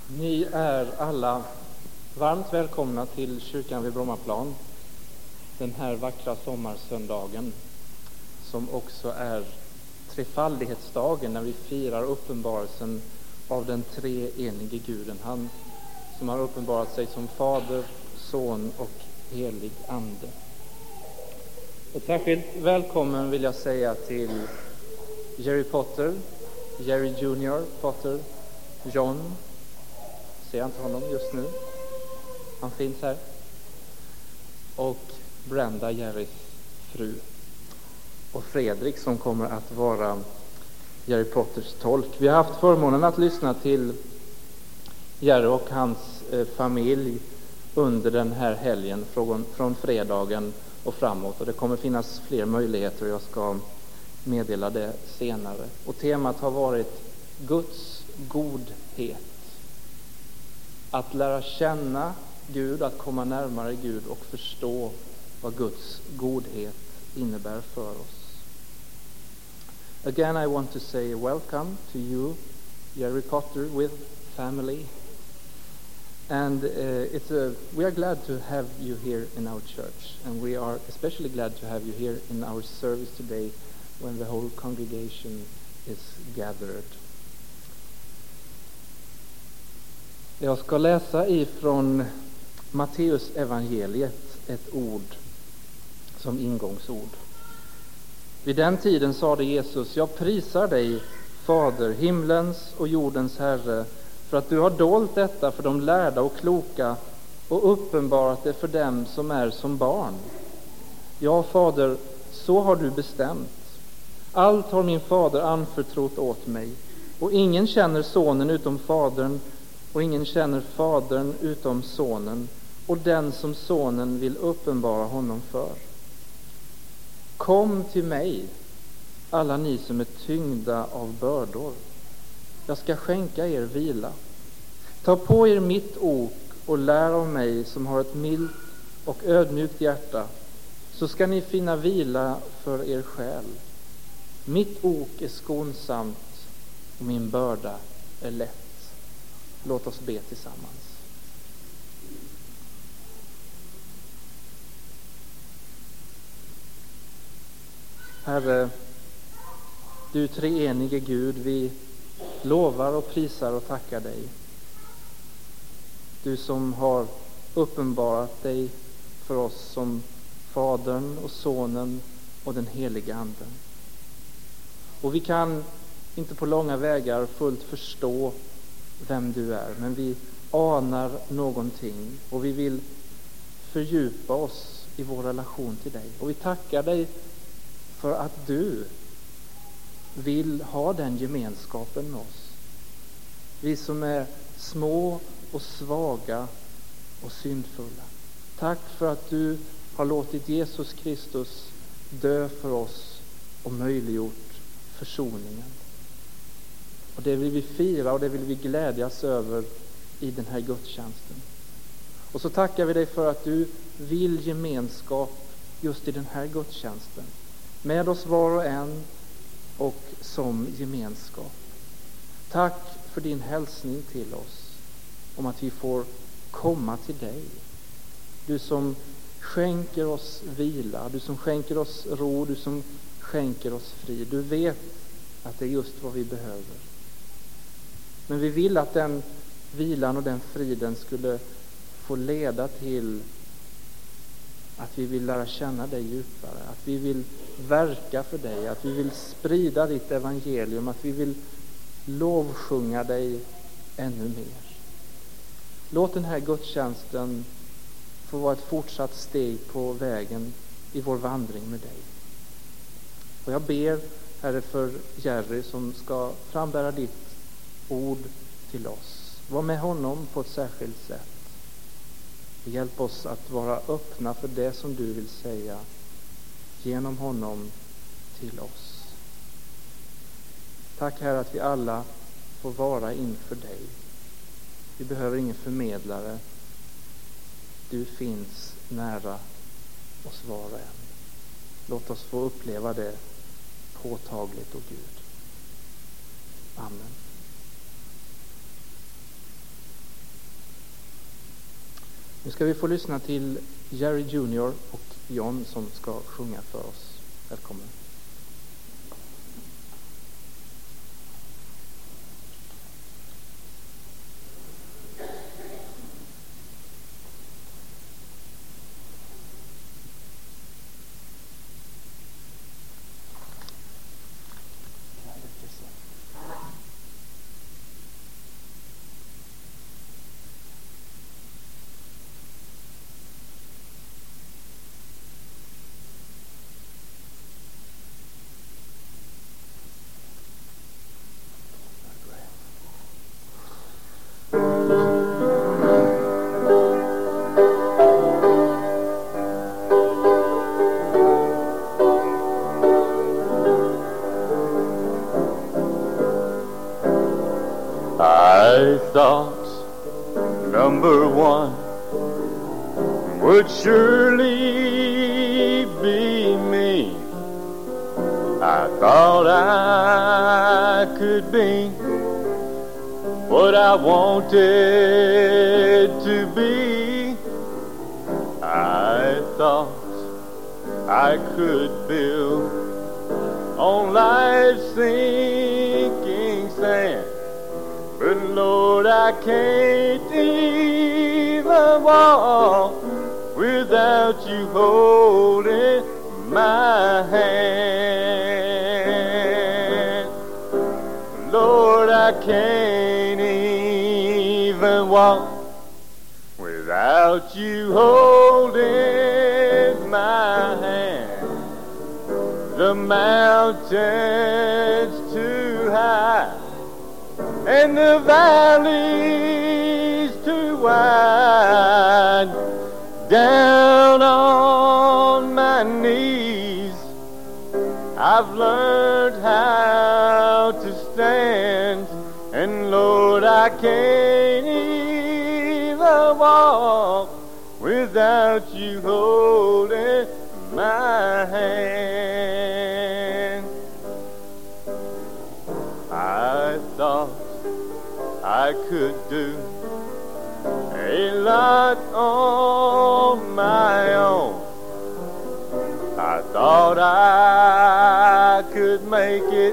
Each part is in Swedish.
Ni är alla varmt välkomna till kyrkan vid Brommaplan den här vackra sommarsöndagen, som också är trefaldighetsdagen när vi firar uppenbarelsen av den treenige Guden. Han som har uppenbarat sig som Fader, Son och helig Ande. Ett särskilt välkommen vill jag säga till Jerry Potter, Jerry Junior Potter, John. Ser jag inte honom just nu. Han finns här. Och Brenda, Jerrys fru. Och Fredrik som kommer att vara Jerry Potters tolk. Vi har haft förmånen att lyssna till Jerry och hans familj under den här helgen från fredagen och framåt. Och det kommer finnas fler möjligheter och jag ska meddela det senare. Och temat har varit Guds godhet. Att lära känna Gud, att komma närmare Gud och förstå vad Guds godhet innebär för oss. Again, I want to say welcome to you, Jerry Potter, with family. And we are glad to have you here in our church. And we are especially glad to have you here in our service today when the whole congregation is gathered. Jag ska läsa ifrån Matteus evangeliet ett ord som ingångsord. Vid den tiden sade Jesus: Jag prisar dig, Fader, himlens och jordens Herre, för att du har dolt detta för de lärda och kloka och uppenbarat det för dem som är som barn. Ja, Fader, så har du bestämt. Allt har min fader anförtrott åt mig, och ingen känner sonen utom fadern, och ingen känner fadern utom sonen, och den som sonen vill uppenbara honom för. Kom till mig, alla ni som är tyngda av bördor. Jag ska skänka er vila. Ta på er mitt ok och lär av mig som har ett milt och ödmjukt hjärta, så ska ni finna vila för er själ. Mitt ok är skonsamt och min börda är lätt. Låt oss be tillsammans. Herre, du treenige Gud, vi lovar och prisar och tackar dig. Du som har uppenbarat dig för oss som Fadern och Sonen och den helige Anden. Och vi kan inte på långa vägar fullt förstå vem du är, men vi anar någonting och vi vill fördjupa oss i vår relation till dig. Och vi tackar dig för att du vill ha den gemenskapen med oss. Vi som är små och svaga och syndfulla. Tack för att du har låtit Jesus Kristus dö för oss och möjliggjort försoningen. Och det vill vi fira och det vill vi glädjas över i den här gudstjänsten. Och så tackar vi dig för att du vill gemenskap just i den här gudstjänsten. Med oss var och en och som gemenskap. Tack för din hälsning till oss om att vi får komma till dig. Du som skänker oss vila, du som skänker oss ro, du som skänker oss frid. Du vet att det är just vad vi behöver. Men vi vill att den vilan och den friden skulle få leda till att vi vill lära känna dig djupare, att vi vill verka för dig, att vi vill sprida ditt evangelium, att vi vill lovsjunga dig ännu mer. Låt den här gudstjänsten få vara ett fortsatt steg på vägen i vår vandring med dig. Och jag ber, Herre, för Jerry som ska frambära ditt ord till oss. Var med honom på ett särskilt sätt. Hjälp oss att vara öppna för det som du vill säga genom honom till oss. Tack, Herre, att vi alla får vara inför dig. Vi behöver ingen förmedlare. Du finns nära oss var och en. Låt oss få uppleva det påtagligt, o Gud. Amen. Nu ska vi få lyssna till Jerry Junior och John som ska sjunga för oss. Välkommen. I thought number one would surely be me. I thought I could be what I wanted to be. I thought I could build on life's sinking sand. But Lord, I can't even walk without you holding my hand. Lord, I can't even walk without you holding my hand. The mountain's too high and the valley's too wide. Down on my knees, I've learned how to stand. And Lord, I can't even walk without you holding my hand. I thought I could do a lot on my own. I thought I could make it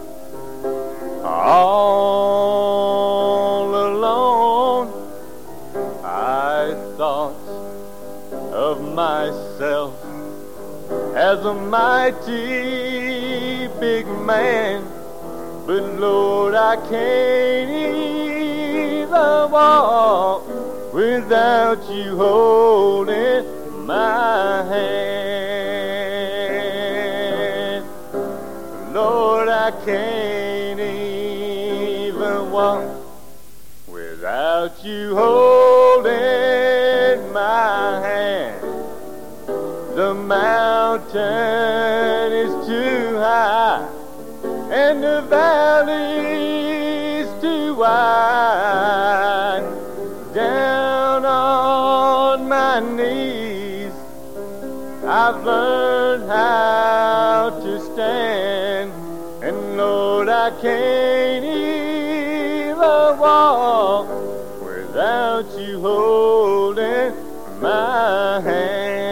all alone. I thought of myself as a mighty big man. But Lord, I can't even walk without you holding my hand. Lord, I can't even walk without you holding my hand. The mountain is too high and the valley's too wide. Down on my knees, I've learned how to stand. And Lord, I can't even walk without you holding my hand.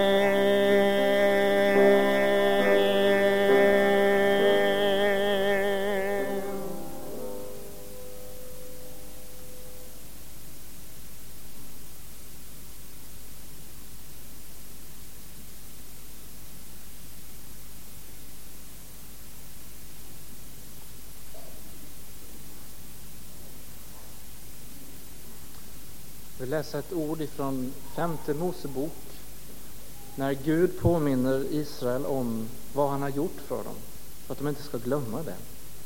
Vi läser ett ord ifrån 5:e Mosebok när Gud påminner Israel om vad han har gjort för dem, för att de inte ska glömma det.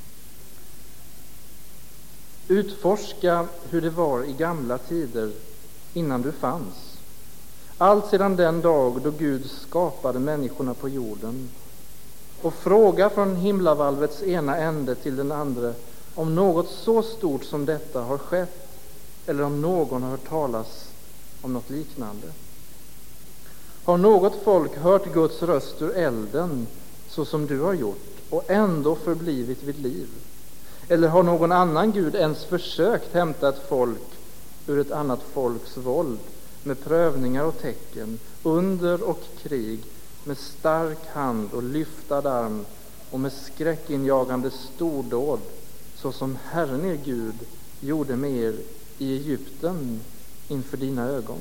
Utforska hur det var i gamla tider innan du fanns. Allt sedan den dag då Gud skapade människorna på jorden. Och fråga från himlavalvets ena ände till den andra om något så stort som detta har skett, eller om någon har hört talas om något liknande. Har något folk hört Guds röst ur elden så som du har gjort och ändå förblivit vid liv? Eller har någon annan Gud ens försökt hämta ett folk ur ett annat folks våld med prövningar och tecken, under och krig, med stark hand och lyftad arm och med skräckinjagande stordåd, så som Herren er Gud gjorde med er i Egypten inför dina ögon.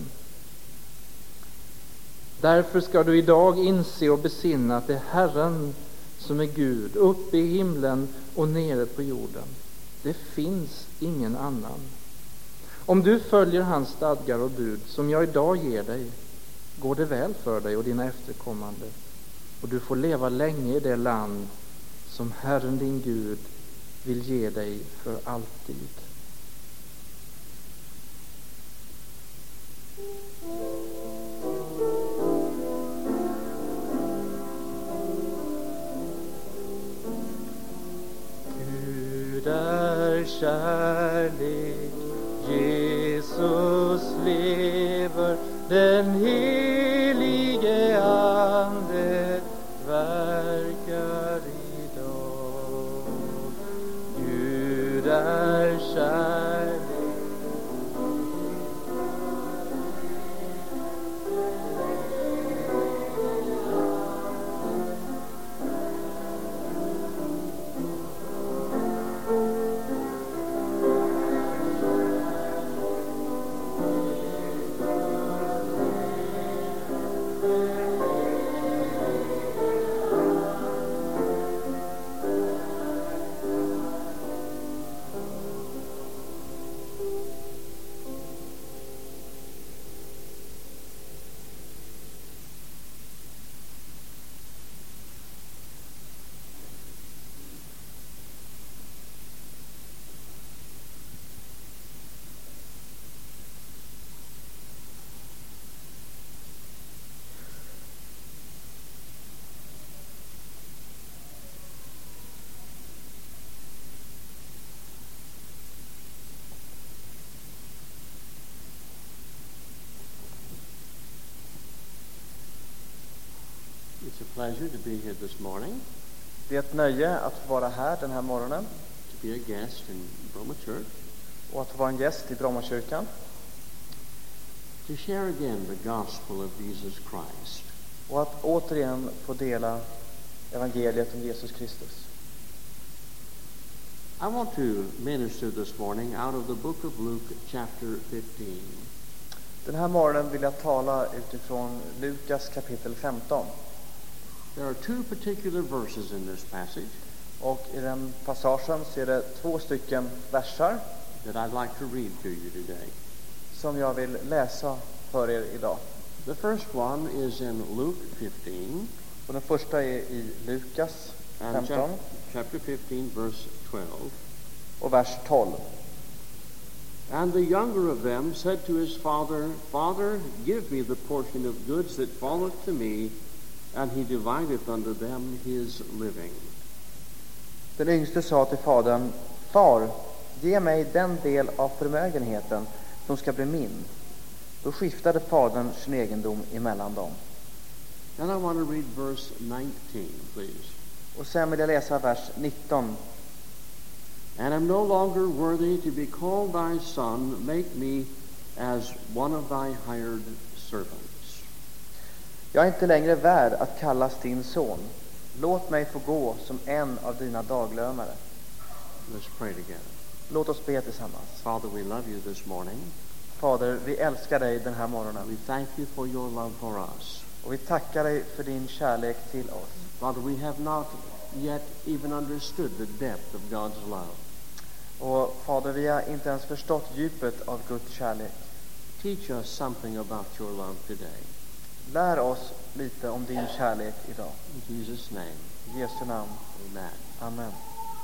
Därför ska du idag inse och besinna att det är Herren som är Gud, uppe i himlen och nere på jorden. Det finns ingen annan. Om du följer hans stadgar och bud som jag idag ger dig, går det väl för dig och dina efterkommande, och du får leva länge i det land som Herren din Gud vill ge dig för alltid. Gud är kärlek, Jesus lever, den helige Ande verkar idag. Gud är kärlek. It's a pleasure to be here this morning, Det är ett nöje att få vara här den här morgonen to be a guest in Bromma Church, och att få vara en gäst i Brommakyrkan to share again the gospel of Jesus Christ. och att återigen få dela evangeliet om Jesus Kristus. I want to minister this morning out of the book of Luke, chapter 15. Den här morgonen vill jag tala utifrån Lukas kapitel 15. There are two particular verses in this passage Och i den passagen så är det 2 stycken versar that I'd like to read to you today. som jag vill läsa för er idag. The first one is in Luke 15, Och den första är i Lukas and 15 chapter 15, verse 12. och vers 12. And the younger of them said to his father, Father, give me the portion of goods that falleth to me. And he divideth unto them his living. Den yngste sa till fadern: Far, ge mig den del av förmögenheten som ska bli min. Då skiftade fadern sin egendom emellan dem. And I want to read verse 19, please. Och sen vill jag läsa vers 19. And am no longer worthy to be called thy son, make me as one of thy hired servants. Jag är inte längre värd att kallas din son. Låt mig få gå som en av dina daglönare. Let's pray together. Låt oss be tillsammans. Father, we love you this morning. Fader, vi älskar dig den här We morgonen. thank you for your love for us. Och vi tackar dig för din kärlek till oss. Father, we have not yet even understood the depth of God's love. Och Fader, vi har inte ens förstått djupet av Guds kärlek. Teach us something about your love today. Lär oss lite om din kärlek idag. In Jesus' name, I Jesu namn. amen. Amen.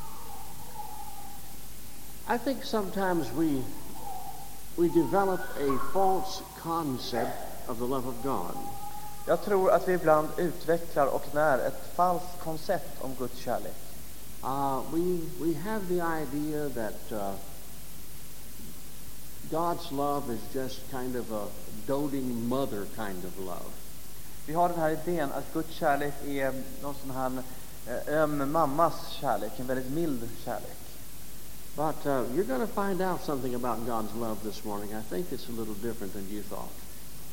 I think sometimes we develop a false concept of the love of God. Jag tror att vi ibland utvecklar och när ett falskt koncept om Guds kärlek. We have the idea that God's love is just kind of a doting mother kind of love. Vi har den här idén att Guds kärlek är någon sån här öm mammas kärlek, en väldigt mild kärlek. But you're going to find out something about God's love this morning. I think it's a little different than you thought.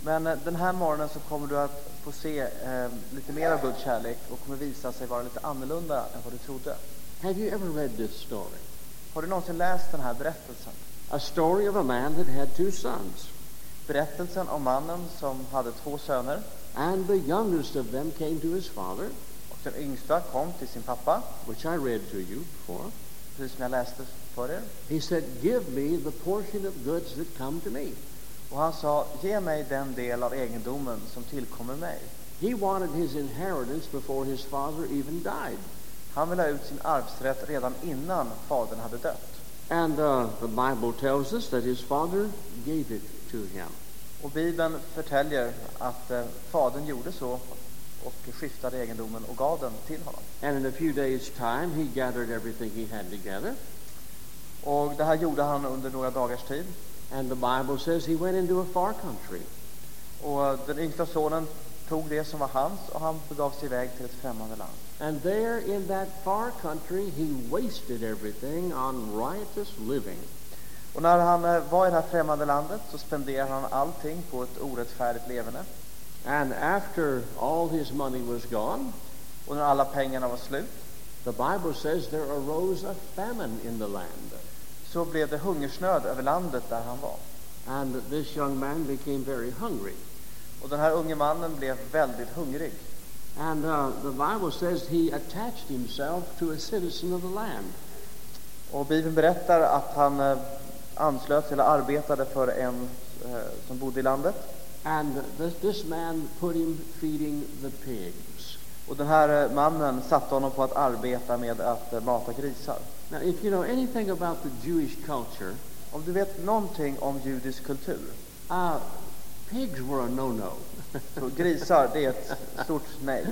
Men den här morgonen så kommer du att få se lite mer av Guds kärlek och kommer visa sig vara lite annorlunda än vad du trodde. Have you ever read this story? Har du någonsin läst den här berättelsen? A story of a man that had 2 sons. Berättelsen om mannen som hade 2 söner. And the youngest of them came to his father, Och den yngsta kom till sin pappa, which I read to you before. precis som jag läste för er. He said, give me the portion of goods that come to me. Och han sa, ge mig den del av egendomen som tillkommer mig. He wanted his inheritance before his father even died. Han ville ha ut sin arvsrätt redan innan fadern hade dött. And the Bible tells us that his father gave it to him. Och Bibeln förtäljer att fadern gjorde så och skiftade egendomen och gav den till honom. And in a few days' time, he gathered everything he had together. Och det här gjorde han under några dagars tid. And the Bible says he went into a far country. Och den yngsta sonen tog det som var hans och han begav sig iväg till ett främmande land. And there in that far country, he wasted everything on riotous living. Och när han var i det här främmande landet så spenderade han allting på ett orättfärdigt leverne. And after all his money was gone, Och när alla pengarna var slut the Bible says there arose a famine in the land. så blev det hungersnöd över landet där han var. And this young man became very hungry. Och den här unge mannen blev väldigt hungrig. And the Bible says he attached himself to a citizen of the land. Och Bibeln berättar att han anslöt eller arbetade för en som bodde i landet. And this man put him feeding the pigs. Och den här mannen satte honom på att arbeta med att mata grisar. Now, if you know anything about the Jewish culture, Om du vet någonting om judisk kultur pigs were a no-no. så grisar, det är ett stort nej.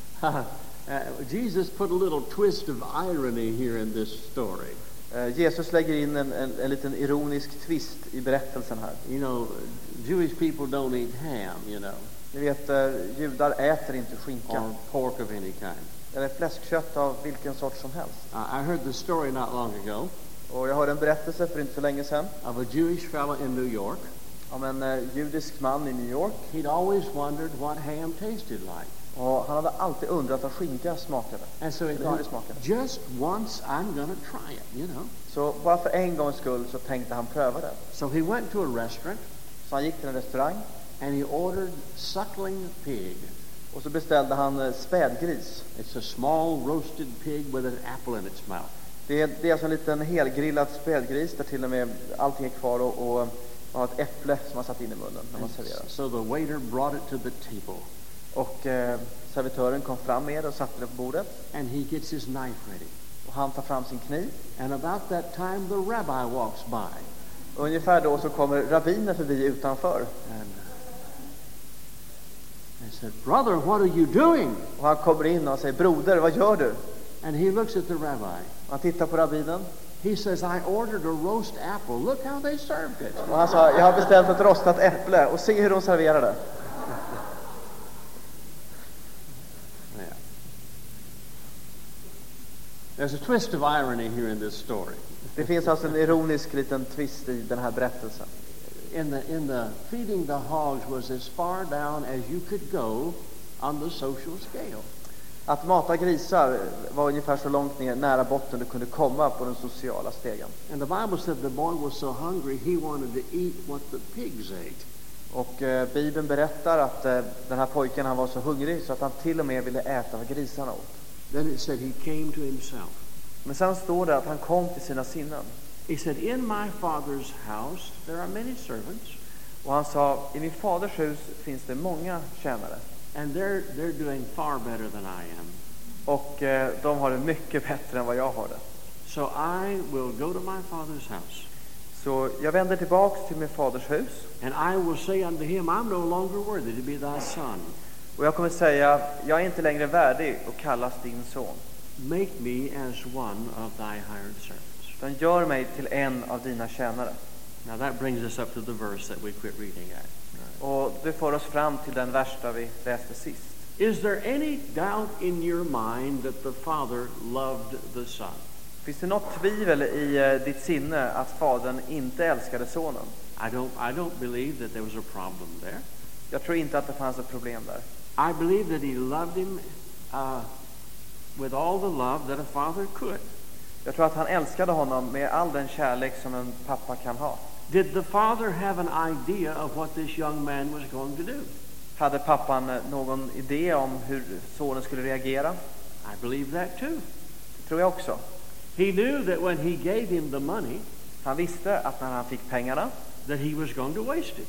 Jesus put a little twist of irony here in this story. Jesus lägger in en liten ironisk twist i berättelsen här. You know, Jewish people don't eat ham, you know, Ni vet, judar äter inte skinka or pork of any kind. eller fläskkött av vilken sort som helst. I heard the story not long ago Och jag hörde en berättelse för inte så länge sedan of a Jewish fellow in New York. om en judisk man i New York. He'd always wondered what ham tasted like. Och han hade alltid undrat vad skinka smakade. And so he Eller hur det thought, smakade. just once I'm going to try it, you know. Så bara för en gångs skull så tänkte han pröva det. So he went to a restaurant Så han gick till en restaurang and he ordered suckling pig. och så beställde han spädgris. It's a small roasted pig with an apple in its mouth. Det är alltså en liten helgrillad spädgris där till och med allting är kvar och man har ett äpple som man satt in i munnen när man serverar. So the waiter brought it to the table Och servitören kom fram med det och satte det på bordet. and he gets his knife ready. Och han tar fram sin kniv. And about that time the rabbi walks by. Och ungefär då så kommer rabbiner förbi utanför. And I said, brother, what are you doing? Och han kommer in och säger, broder, vad gör du? And he looks at the rabbi. Och han tittar på rabbinen. He says, I ordered a roast apple. Look how they served it. Och han sa, jag har beställt ett rostat äpple och se hur de serverar det. Yeah. There's a twist of irony here in this story. Det finns alltså en ironisk liten twist i den här berättelsen. In the feeding the hogs was as far down as you could go on the social scale. Att mata grisar var ungefär så långt ner, nära botten du kunde komma på den sociala stegen. And the Bible said the boy was so hungry he wanted to eat what the pigs ate. Och Bibeln berättar att den här pojken, han var så hungrig så att han till och med ville äta vad grisarna åt. Then it said he came to himself. Men sen står det att han kom till sina sinnen. He said, in my father's house there are many servants, Och han sa, i min faders hus finns det många tjänare. and they're doing far better than I am. Och de har det mycket bättre än vad jag har det. So I will go to my father's house, Så jag vänder tillbaks till min faders hus. and I will say unto him, I'm no longer worthy to be thy son. Och jag kommer säga, jag är inte längre värdig att kallas din son. Make me as one of thy hired servants. Den gör mig till en av dina tjänare. Now that brings us up to the verse that we quit reading at. Och det får oss fram till den vers där vi läste sist. Is there any doubt in your mind that the Father loved the Son? Finns det något tvivel i ditt sinne att fadern inte älskade sonen? I don't believe that there was a problem there. Jag tror inte att det fanns ett problem där. I believe that he loved him with all the love that a father could. Jag tror att han älskade honom med all den kärlek som en pappa kan ha. Did the father have an idea of what this young man was going to do? Hade pappan någon idé om hur sonen skulle reagera? I believe that too. Det tror jag också. He knew that when he gave him the money, Han visste att när han fick pengarna that he was going to waste it.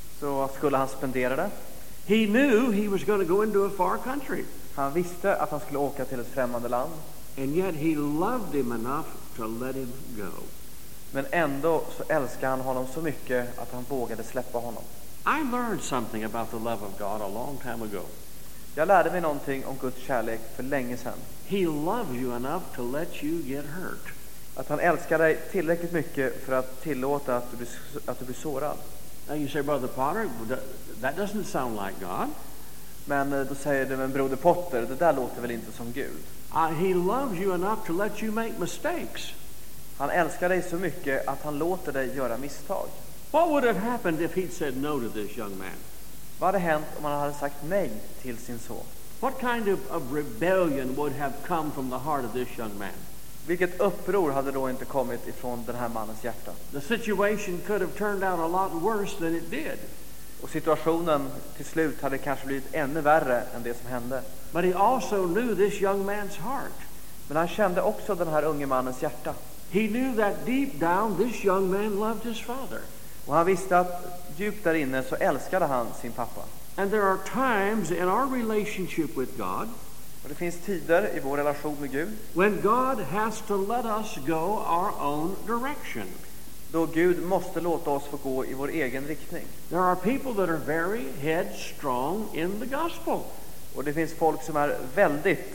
så skulle han spendera det. He knew he was going to go into a far country. Han visste att han skulle åka till ett främmande land. And yet he loved him enough to let him go. Men ändå så älskade han honom så mycket att han vågade släppa honom. I learned something about the love of God a long time ago. Jag lärde mig någonting om Guds kärlek för länge sedan. He loves you enough to let you get hurt. Att han älskar dig tillräckligt mycket för att tillåta att du blir sårad. Now you say, Brother Potter, that doesn't sound like God. Men då säger du, men broder Potter, det där låter väl inte som Gud? He loves you enough to let you make mistakes. Han älskar dig så mycket att han låter dig göra misstag. What would have happened if he'd said no to this young man? Vad hade hänt om han hade sagt nej till sin son? What kind of rebellion would have come from the heart of this young man? Vilket uppror hade då inte kommit ifrån den här mannens hjärta? The situation could have turned out a lot worse than it did. Och situationen till slut hade kanske blivit ännu värre än det som hände. But he also knew this young man's heart. Men han kände också den här unge mannens hjärta. He knew that deep down this young man loved his father. Och han visste att djupt där inne så älskade han sin pappa. And there are times in our relationship with God Och det finns tider i vår relation med Gud when God has to let us go our own direction. då Gud måste låta oss få gå i vår egen riktning. There are people that are very headstrong in the gospel. Och det finns folk som är väldigt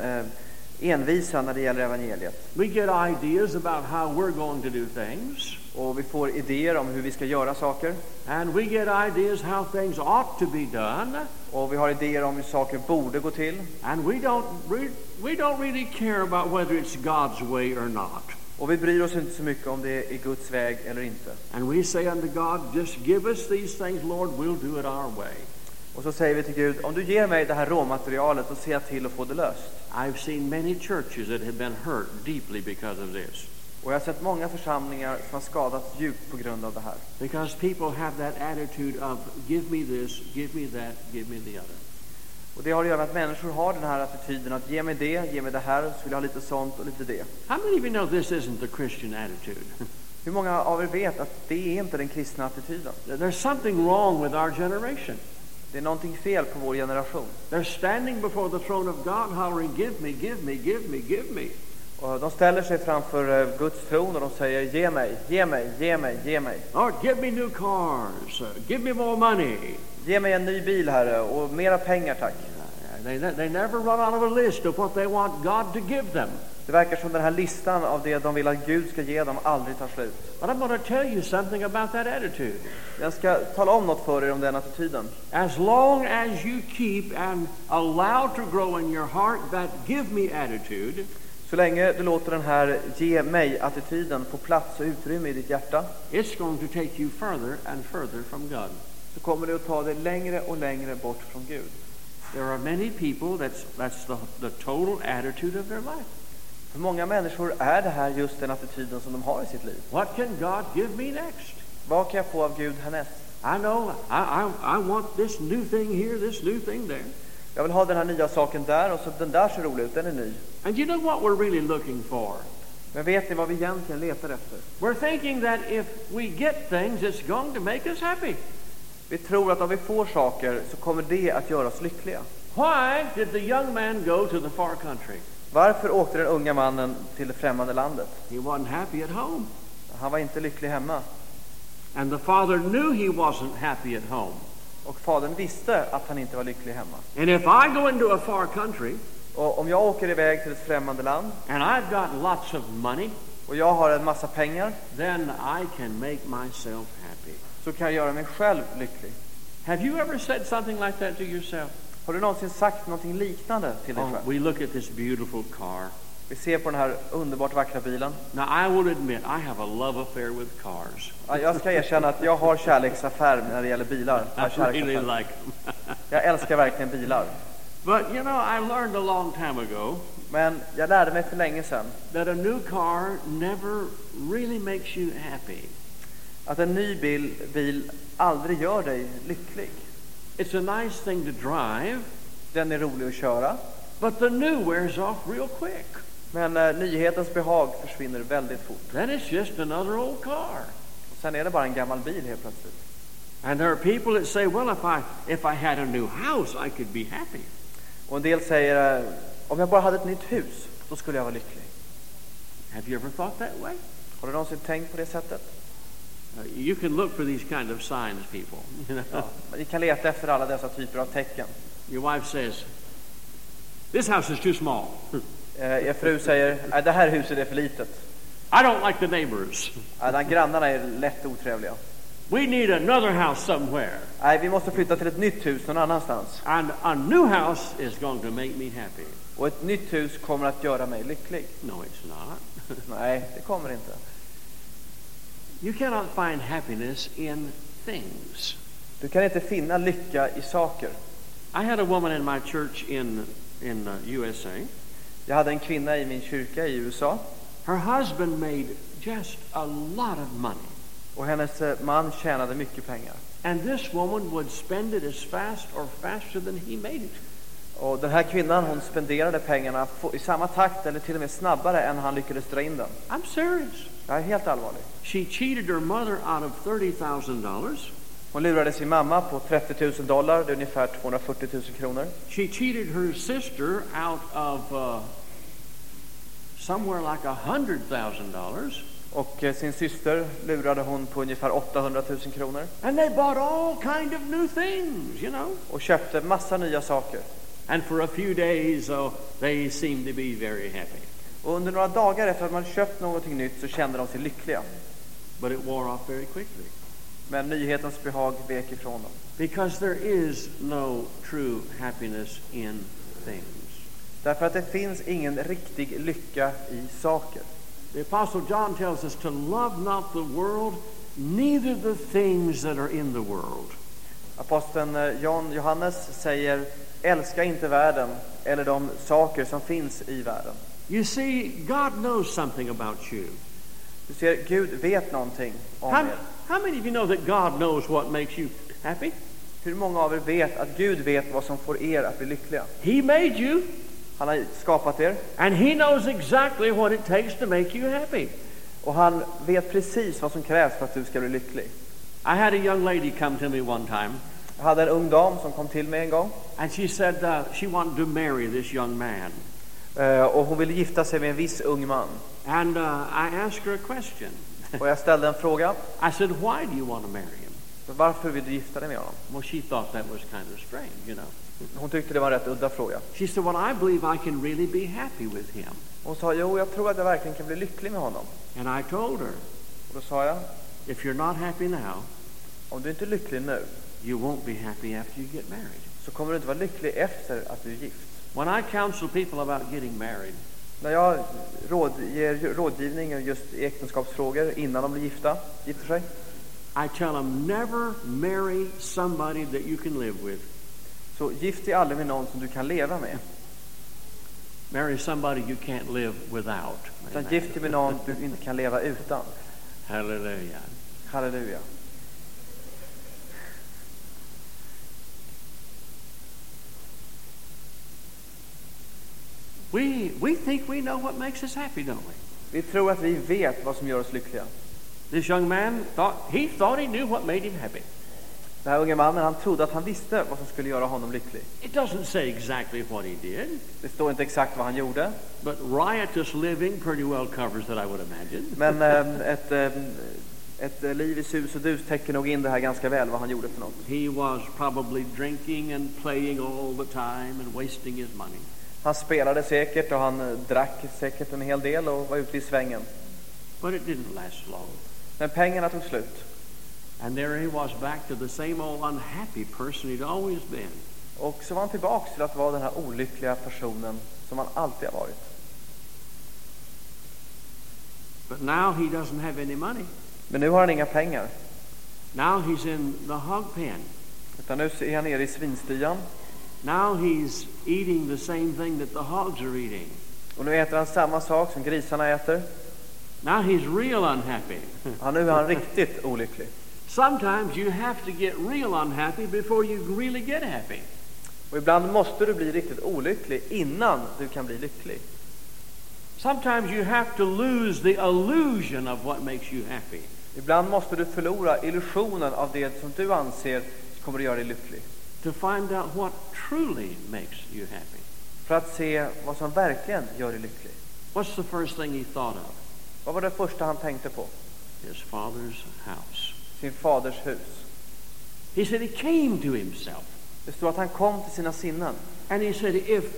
envisa när det gäller evangeliet. We get ideas about how we're going to do things. Och vi får idéer om hur vi ska göra saker. And we get ideas how things ought to be done. Och vi har idéer om hur saker borde gå till. And we don't really care about whether it's God's way or not. Och vi bryr oss inte så mycket om det är Guds väg eller inte. And we say unto God, just give us these things, Lord, we'll do it our way. Och så säger vi till Gud, om du ger mig det här råmaterialet så ser jag till att få det löst. I've seen many churches that have been hurt deeply because of this. Och jag har sett många församlingar som har skadats djupt på grund av det här. Because people have that attitude of, give me this, give me that, give me the other. Och det har att göra med att människor har den här attityden att ge mig det här, så vill jag ha lite sånt och lite det. How many of you know this isn't the Christian attitude? Hur många av er vet att det är inte den kristna attityden? There's something wrong with our generation. Det är någonting fel på vår generation. They're standing before the throne of God hollering, give me, give me, give me, give me. Och de ställer sig framför Guds tron och de säger, ge mig, ge mig, ge mig, ge mig. Lord, give me new cars, give me more money. Ge mig en ny bil, Herre, och mera pengar, tack. They never run out of a list of what they want God to give them. Det verkar som den här listan av det de vill att Gud ska ge dem aldrig tar slut. But I'm going to tell you something about that attitude. Jag ska tala om något för er om den attityden. As long as you keep and allow to grow in your heart that give me attitude, Så länge du låter den här ge mig-attityden få plats och utrymme i ditt hjärta, it's going to take you further and further from God. så kommer det att ta dig längre och längre bort från Gud. There are many people that's the total attitude of their life. För många människor är det här just den attityden som de har i sitt liv. What can God give me next? Vad kan jag få av Gud härnäst? I know I want this new thing here, this new thing there. Jag vill ha den här nya saken där, och så den där ser rolig ut, den är ny. And you know what we're really looking for? Men vet ni vad vi egentligen letar efter? We're thinking that if we get things, it's going to make us happy. Vi tror att om vi får saker så kommer det att göra oss lyckliga. Why did the young man go to the far country? Varför åkte den unga mannen till det främmande landet? He wasn't happy at home. Han var inte lycklig hemma. And the father knew he wasn't happy at home. Och fadern visste att han inte var lycklig hemma. And if I go into a far country, Och om jag åker iväg till ett främmande land and I've got lots of money, och jag har en massa pengar, then I can make myself happy. så kan jag göra mig själv lycklig. Have you ever said something like that to yourself? Har du någonsin sagt någonting liknande till dig Oh, själv? we look at this beautiful car. Vi ser på den här underbart vackra bilen. Now, I will admit, I have a love affair with cars. Ja, jag ska erkänna att jag har kärleksaffär när det gäller bilar. Jag har I really kärleksaffär. like them. Jag älskar verkligen bilar. But, you know, I learned a long time ago Men jag lärde mig för länge sedan that a new car never really makes you happy. att en ny bil aldrig gör dig lycklig. It's a nice thing to drive, Den är rolig att köra, but the new wears off real quick. men nyhetens behag försvinner väldigt fort. Then it's just another old car. Och sen är det bara en gammal bil helt plötsligt. And there are people that say, well, if I had a new house, I could be happy. Och en del säger, om jag bara hade ett nytt hus, då skulle jag vara lycklig. Have you ever thought that way? Har du någonsin tänkt på det sättet? You can look for these kind of signs, people. You know? Ja, men ni kan leta efter alla dessa typer av tecken. Your wife says, this house is too small. Er fru säger, nej, det här huset är för litet. I don't like the neighbors. Nej, grannarna är lätt otrevliga. We need another house somewhere. Nej, vi måste flytta till ett nytt hus någon annanstans. And a new house is going to make me happy. Och ett nytt hus kommer att göra mig lycklig. No, it's not. Nej, det kommer inte. You cannot find happiness in things. Du kan inte finna lycka i saker. I had a woman in my church in USA. Jag hade en kvinna i min kyrka i USA. Her husband made just a lot of money. Och hennes man tjänade mycket pengar. And this woman would spend it as fast or faster than he made it. Och den här kvinnan, hon spenderade pengarna i samma takt eller till och med snabbare än han lyckades dra in dem. I'm serious. Jag är helt allvarlig. She cheated her mother out of $30,000. Hon lurade sin mamma på $30,000, det är ungefär 240 000 kronor. She cheated her sister out of somewhere like $100,000. Och sin syster lurade hon på ungefär 800 000 kronor. And they bought all kind of new things, you know. Och köpte massa nya saker. And for a few days, they seemed to be very happy. Och under några dagar efter att man köpt någonting nytt så kände de sig lyckliga. But it wore off very quickly. Men nyhetens behag vek ifrån dem. Because there is no true happiness in things. Därför att det finns ingen riktig lycka i saker. The Apostle John tells us to love not the world, neither the things that are in the world. Aposteln Johannes säger, älska inte världen eller de saker som finns i världen. You see, God knows something about you. Du ser, Gud vet någonting om er. How many of you know that God knows what makes you happy? Hur många av er vet att Gud vet vad som får er att bli lyckliga? He made you. Han har skapat er. And he knows exactly what it takes to make you happy. Och han vet precis vad som krävs för att du ska bli lycklig. I had a young lady come to me one time. Jag hade en ung dam som kom till mig en gång. And she said she wanted to marry this young man. Och hon ville gifta sig med en viss ung man. And I asked her a question. Och jag ställde en fråga. I said, why do you want to marry him? Varför vill du gifta dig med honom? Well, she thought that was kind of strange, you know. Hon tyckte det var en rätt udda fråga. She said, well, I believe I can really be happy with him. Hon sa, jo, jag tror att jag verkligen kan bli lycklig med honom. And I told her, Och då sa jag, if you're not happy now, om du inte är lycklig nu you won't be happy after you get married. så kommer du inte vara lycklig efter att du är gift. When I counsel people about getting married, När jag ger rådgivning just i äktenskapsfrågor innan de blir gifter sig, I tell them never marry somebody that you can live with. så gift dig aldrig med någon som du kan leva med. Marry somebody you can't live without. Utan gift dig med någon du inte kan leva utan. Hallelujah. Halleluja. We think we know what makes us happy, don't we? Vi tror att vi vet vad som gör oss lyckliga. This young man thought he knew what made him happy. Den här unge mannen, han trodde att han visste vad som skulle göra honom lycklig. It doesn't say exactly what he did, Det står inte exakt vad han gjorde. but riotous living pretty well covers that, I would imagine. Men ett liv i sus och dus täcker nog in det här ganska väl, vad han gjorde för något. He was probably drinking and playing all the time and wasting his money. Han spelade säkert och han drack säkert en hel del och var ute i svängen. But it didn't last long. Men pengarna tog slut. And there he was, back to the same old unhappy person he'd always been. Och så var han tillbaks till att vara den här olyckliga personen som han alltid har varit. But now he doesn't have any money. Men nu har han inga pengar. Now he's in the hog pen. Utan nu är han nere i svinstian. Now he's eating the same thing that the hogs are eating. Och nu äter han samma sak som grisarna äter. Now he's real unhappy. Nu är han riktigt olycklig. Sometimes you have to get real unhappy before you really get happy. Och ibland måste du bli riktigt olycklig innan du kan bli lycklig. Sometimes you have to lose the illusion of what makes you happy. Ibland måste du förlora illusionen av det som du anser kommer att göra dig lycklig. To find out what truly makes you happy. För att se vad som verkligen gör dig lycklig. What's the first thing he thought of? Vad var det första han tänkte på? His father's house. Sin faders hus. He said he came to himself. Det står att han kom till sina sinnen. And he said,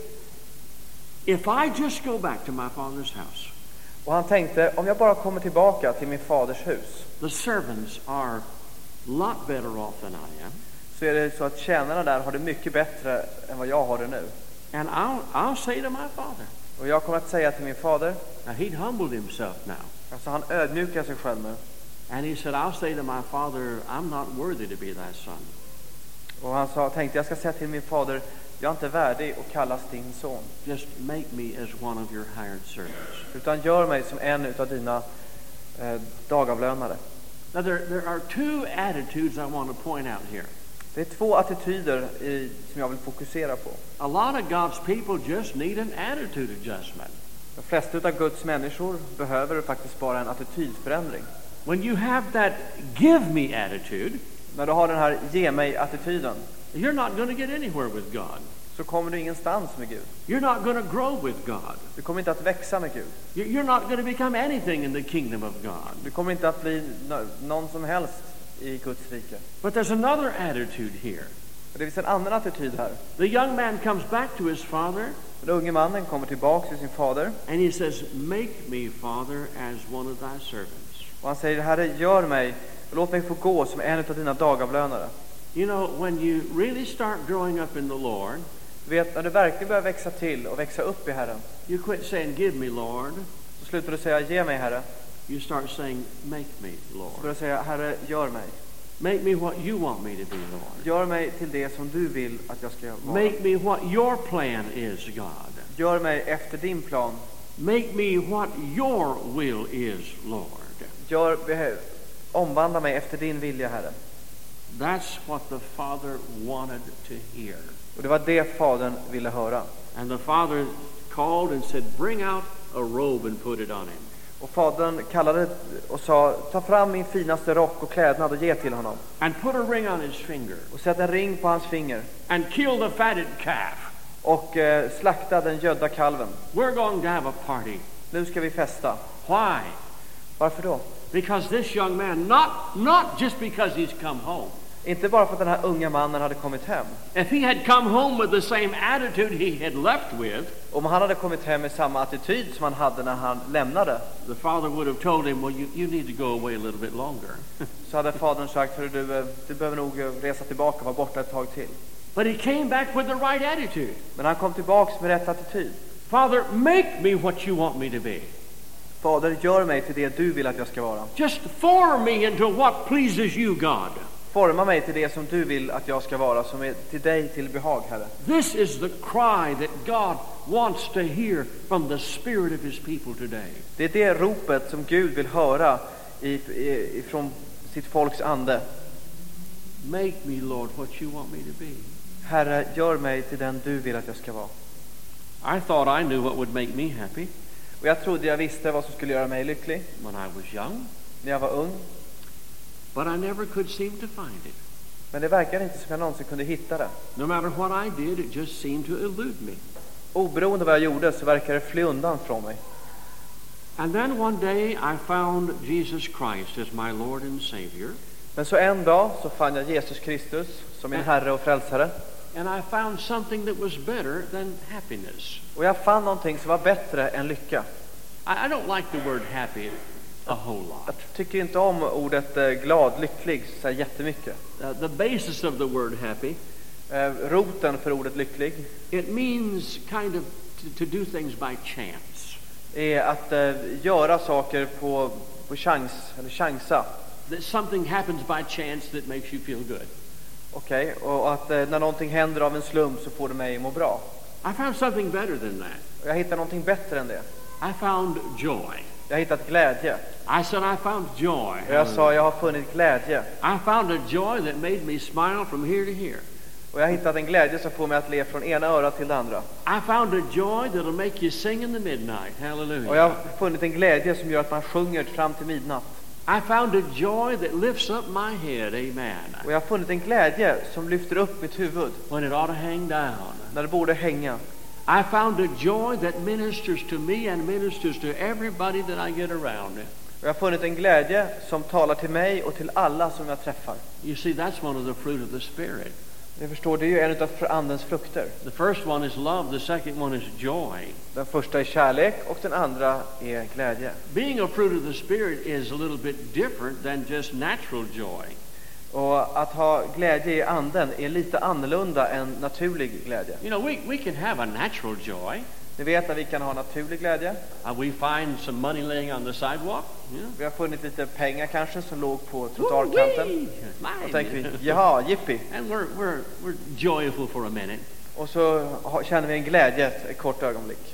if I just go back to my father's house. Och han tänkte, om jag bara kommer tillbaka till min faders hus. The servants are a lot better off than I am. Så är det så att tjänarna där har det mycket bättre än vad jag har det nu. And I'll say to my father. Och jag kommer att säga till min fader. Now he'd humbled himself now. Alltså han ödmjukar sig själv nu. And he said, I'll say to my father, I'm not worthy to be thy son. Och han tänkte, jag ska säga till min fader, jag är inte värdig att kallas din son. Just make me as one of your hired servants. Utan gör mig som en av dina dagavlönare. Now there are two attitudes I want to point out here. Det är två attityder som jag vill fokusera på. A lot of God's people just need an attitude adjustment. De flesta av Guds människor behöver faktiskt bara en attitydförändring. When you have that give me attitude, när du har den här ge mig-attityden, you're not going to get anywhere with God. Så kommer du ingenstans med Gud. You're not going to grow with God. Du kommer inte att växa med Gud. You're not going to become anything in the kingdom of God. Du kommer inte att bli någon som helst i Guds rike. But there's another attitude here. Det finns en annan attityd här. The young man comes back to his father. Den unge mannen kommer tillbaka till sin fader. And he says, make me, Father, as one of thy servants. Och han säger, Herre, gör mig, låt mig få gå som en av dina dagavlönare. You know, when you really start growing up in the Lord, du vet, när du verkligen börjar växa till och växa upp i Herren, you quit saying, give me, Lord. Så slutar du säga, ge mig, Herre. You start saying, make me, Lord. Så börjar du säga, Herre, gör mig. Make me what you want me to be, Lord. Gör mig till det som du vill att jag ska vara. Make me what your plan is, God. Gör mig efter din plan. Make me what your will is, Lord. Omvandla mig efter din vilja, Herre. That's what the Father wanted to hear. Och det var det Fadern ville höra. And the Father called and said, bring out a robe and put it on him. Och Fadern kallade och sa, ta fram min finaste rock och klädnad och ge till honom. And put a ring on his finger. Och sätt en ring på hans finger. And kill the fatted calf. Och slakta den gödda kalven. We're going to have a party. Nu ska vi festa. Why? Varför då? Because this young man, not just because he's come home. Inte bara för att den här unga mannen hade kommit hem. If he had come home with the same attitude he had left with, om han hade kommit hem med samma attityd som han hade när han lämnade, the father would have told him, well, you need to go away a little bit longer. Så hade fadern sagt, du behöver nog resa tillbaka och vara borta ett tag till. But he came back with the right attitude. Men han kom tillbaks med rätt attityd. Father, make me what you want me to be. Fader, gör mig till det du vill att jag ska vara. Just form me into what pleases you, God. Forma mig till det som du vill att jag ska vara, som är till dig till behag, Herre. This is the cry that God wants to hear from the spirit of his people today. Det är det ropet som Gud vill höra från sitt folks ande. Make me, Lord, what you want me to be. Herre, gör mig till den du vill att jag ska vara. I thought I knew what would make me happy. Och jag trodde jag visste vad som skulle göra mig lycklig. When I was young. När jag var ung. But I never could seem to find it. Men det verkar inte som jag någonsin kunde hitta det. No matter what I did, it just seemed to elude me. Oberoende vad jag gjorde så verkar det fly undan från mig. And then one day I found Jesus Christ as my Lord and Savior. Men så en dag så fann jag Jesus Kristus som min Herre och frälsare. And I found something that was better than happiness. Och jag fann någonting som var bättre än lycka. I don't like the word happy a whole lot. Jag tycker inte om ordet glad, lycklig så jättemycket. The basis of the word happy, roten för ordet lycklig, it means kind of to do things by chance. är att göra saker på chans, eller chansa. That something happens by chance that makes you feel good. Okej, och att när någonting händer av en slump så får det mig att må bra. I found something better than that. Och jag hittade någonting bättre än det. I found joy. Jag har hittat glädje. I said I found joy. Och jag sa jag har funnit glädje. I found a joy that made me smile from here to here. Och jag har hittat en glädje som får mig att le från ena örat till det andra. I found a joy that'll make you sing in the midnight. Hallelujah. Och jag har funnit en glädje som gör att man sjunger fram till midnatt. I found a joy that lifts up my head. Amen. Och jag har funnit en glädje som lyfter upp mitt huvud When it ought to hang down. när det borde hänga. I found a joy that ministers to me and ministers to everybody that I get around. Och jag har funnit en glädje som talar till mig och till alla som jag träffar. You see, that's one of the fruit of the Spirit. Jag förstår, det är ju en av andens frukter. The first one is love, the second one is joy. Den första är kärlek och den andra är glädje. Being a fruit of the Spirit is a little bit different than just natural joy. Och att ha glädje i anden är lite annorlunda än naturlig glädje. You know, we can have a natural joy. Ni vet att vi kan ha naturlig glädje. We find some money laying on the sidewalk. Yeah. Vi har funnit lite pengar kanske som låg på trottoarkanten. Och tänker vi, Mine. jaha, jippi. And we're joyful for a minute. Och så känner vi en glädje ett kort ögonblick.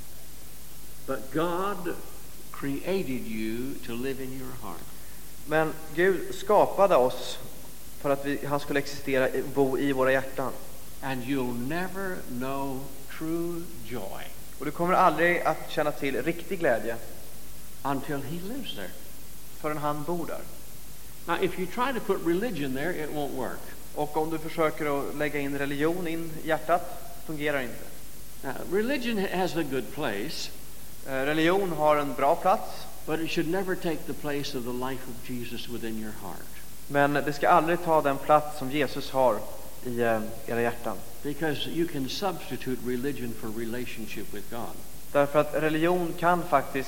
But God created you to live in your heart. Men Gud skapade oss för att han skulle existera, bo i våra hjärtan. And you'll never know true joy Och du kommer aldrig att känna till riktig glädje until he lives there. förrän han bor där. Now, if you try to put religion there, it won't work. Och om du försöker att lägga in religion in hjärtat, fungerar inte. Now, religion has a good place, Religion har en bra plats, but it should never take the place of the life of Jesus within your heart. men det ska aldrig ta den plats som Jesus har i era hjärtan. Because you can substitute religion for relationship with God. Därför att religion kan faktiskt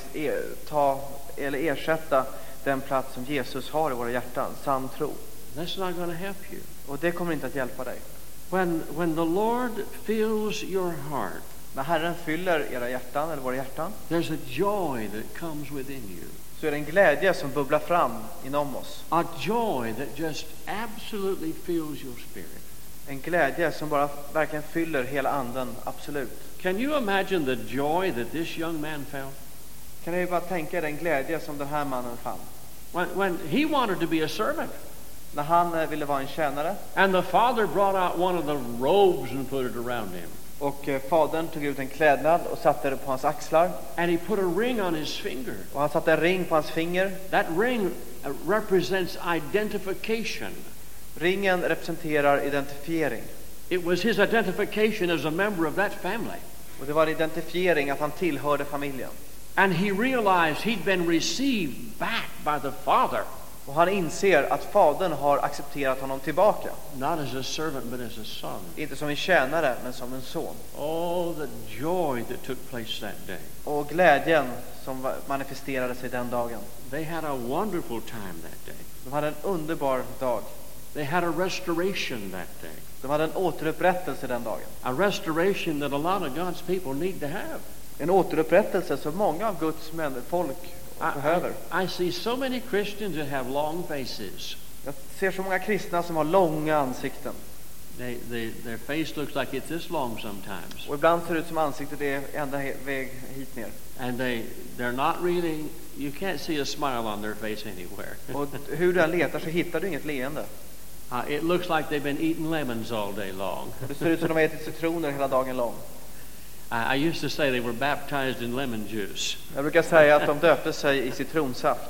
ersätta den plats som Jesus har i våra hjärtan, sann tro. That's not going to help you. Och det kommer inte att hjälpa dig. When the Lord fills your heart, När Herren fyller era hjärtan eller våra hjärtan, there's a joy that comes within you. så är det en glädje som bubblar fram inom oss. A joy that just absolutely fills your spirit. En glädje som bara verkligen fyller hela anden, absolut. Can you imagine the joy that this young man felt? Kan ni bara tänka er den glädje som den här mannen fann? When he wanted to be a servant, När han ville vara en tjänare and the father brought out one of the robes and put it around him. och fadern tog ut en klädnad och satte det på hans axlar. And he put a ring on his finger. Och han satte en ring på hans finger. That ring represents identification. Ringen representerar identifiering. It was his identification as a member of that family. Och det var en identifiering att han tillhörde familjen. And he realized he'd been received back by the father. Och han inser att fadern har accepterat honom tillbaka. Not as a servant, but as a son. Inte som en tjänare, men som en son. Oh, the joy that took place that day. Och glädjen som manifesterade sig den dagen. They had a wonderful time that day. De hade en underbar dag. They had a restoration that day. De hade en återupprättelse den dagen. A restoration that a lot of God's people need to have. En återupprättelse som många av Guds folk behöver. I see so many Christians that have long faces. Jag ser så många kristna som har långa ansikten. Their face looks like it's this long sometimes. Och ibland ser det ut som ansiktet är ända väg hit ner. And they're not really, you can't see a smile on their face anywhere. Och hur du än letar så hittar du inget leende. It looks like they've been eating lemons all day long. Det ser ut som de har ätit citroner hela dagen lång. I used to say they were baptized in lemon juice. Jag brukar säga att de döpte sig i citronsaft.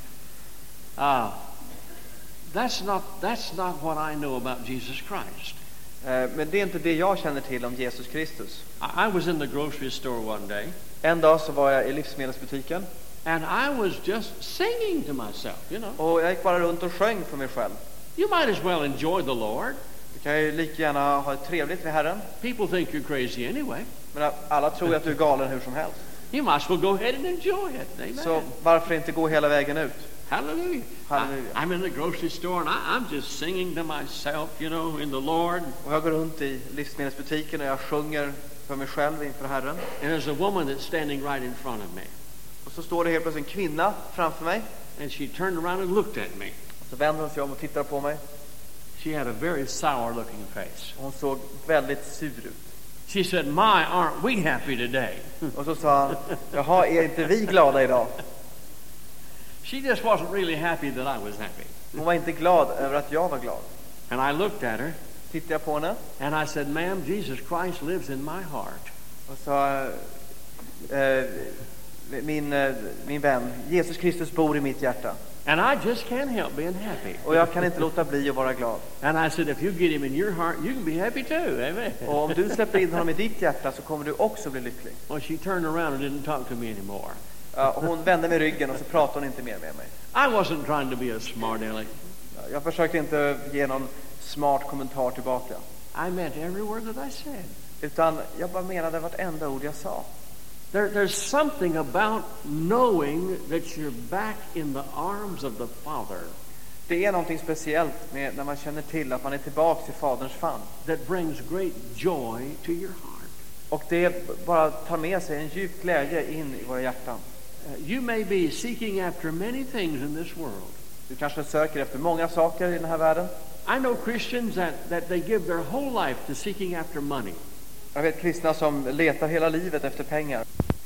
That's not what I know about Jesus Christ. Men det är inte det jag känner till om Jesus Kristus. I was in the grocery store one day. En dag så var jag i livsmedelsbutiken. And I was just singing to myself, you know. Och jag gick bara runt och sjöng för mig själv. You might as well enjoy the Lord. Du kan ju lika gärna ha det trevligt med Herren. People think you're crazy anyway. Men alla tror att du är galen hur som helst. You might as well go ahead and enjoy it. Amen. Så varför inte gå hela vägen ut? Hallelujah. Hallelujah. I'm in the grocery store and I'm just singing to myself, you know, in the Lord. Och jag går runt i livsmedelsbutiken och jag sjunger för mig själv inför Herren. And there's a woman that's standing right in front of me. Och så står det helt plötsligt en kvinna framför mig. And she turned around and looked at me. Så vänder hon sig om och tittar på mig. She had a very sour looking face. Hon såg väldigt sur ut. She said, "My, aren't we happy today?" Och så sa han, jaha, är inte vi glada idag? She just wasn't really happy that I was happy. Hon var inte glad över att jag var glad. And I looked at her Tittade jag på henne and I said, "Ma'am, Jesus Christ lives in my heart." och sa, min vän, Jesus Kristus bor i mitt hjärta. And I just can't help being happy. Och jag kan inte låta bli att vara glad. And I said, "If you get him in your heart, you can be happy too." Amen. Och om du släpper in honom i ditt hjärta så kommer du också bli lycklig. Well, she turned around and didn't talk to me anymore. Och hon vände mig ryggen och så pratade hon inte mer med mig. I wasn't trying to be a smart aleck. Jag försökte inte ge någon smart kommentar tillbaka. I meant every word that I said. Utan jag bara menade vartenda ord jag sa. There's something about knowing that you're back in the arms of the Father Det är någonting speciellt med när man känner till att man är tillbaka i Faderns famn. that brings great joy to your heart. Och det bara tar med sig en djup glädje in i våra hjärtan. You may be seeking after many things in this world. Du kanske söker efter många saker i den här världen. I know Christians that they give their whole life to seeking after money. Jag vet kristna som letar hela livet efter pengar.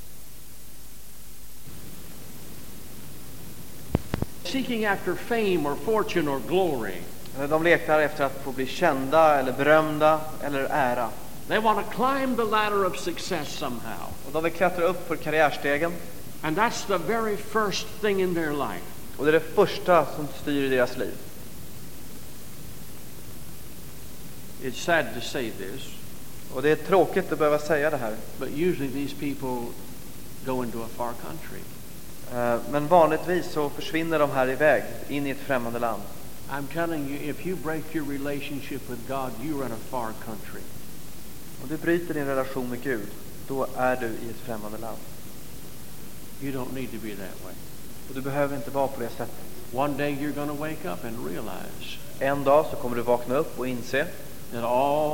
Seeking after fame or fortune or glory. De letar efter att få bli kända eller berömda eller ära. They want to climb the ladder of success somehow. Och de vill klättra upp på karriärstegen. And that's the very first thing in their life. Och det är det första som styr i deras liv. It's sad to say this, Och det är tråkigt att behöva säga det här. but usually these people go into a far country. Men vanligtvis så försvinner de här iväg in i ett främmande land. I'm telling you, if you break your relationship with God, you're in a far country. Om du bryter din relation med Gud, då är du i ett främmande land. You don't need to be that way. Och du behöver inte vara på det sättet. One day you're going to wake up and realize En dag så kommer du vakna upp och inse that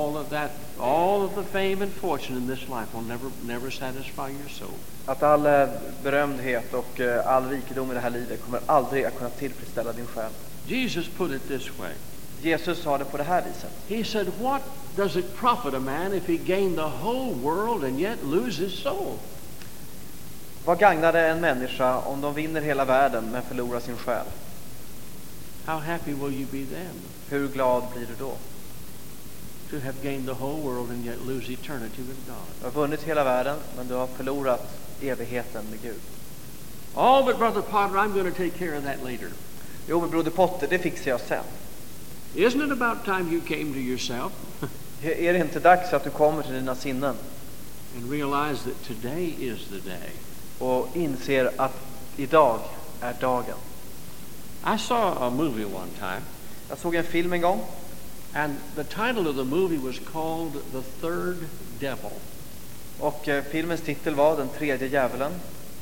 all of the fame and fortune in this life will never satisfy your soul. att all berömdhet och all rikedom i det här livet kommer aldrig att kunna tillfredsställa din själ. Jesus put it this way. Jesus sa det på det här viset. He said, "What does it profit a man if he gain the whole world and yet lose his soul?" Vad gagnar det en människa om de vinner hela världen men förlorar sin själ? How happy will you be then Hur glad blir du då? to have gained the whole world and yet lose eternity with God? Du har vunnit hela världen men du har förlorat evigheten med Gud. Oh, but Brother Potter, I'm going to take care of that later. Jo, men broder Potter, det fixar jag sen. Isn't it about time you came to yourself Är det inte dags att du kommer till dina sinnen and realize that today is the day? och inser att idag är dagen? I saw a movie one time, Jag såg en film en gång and the title of the movie was called The Third Devil. och filmens titel var Den tredje djävulen.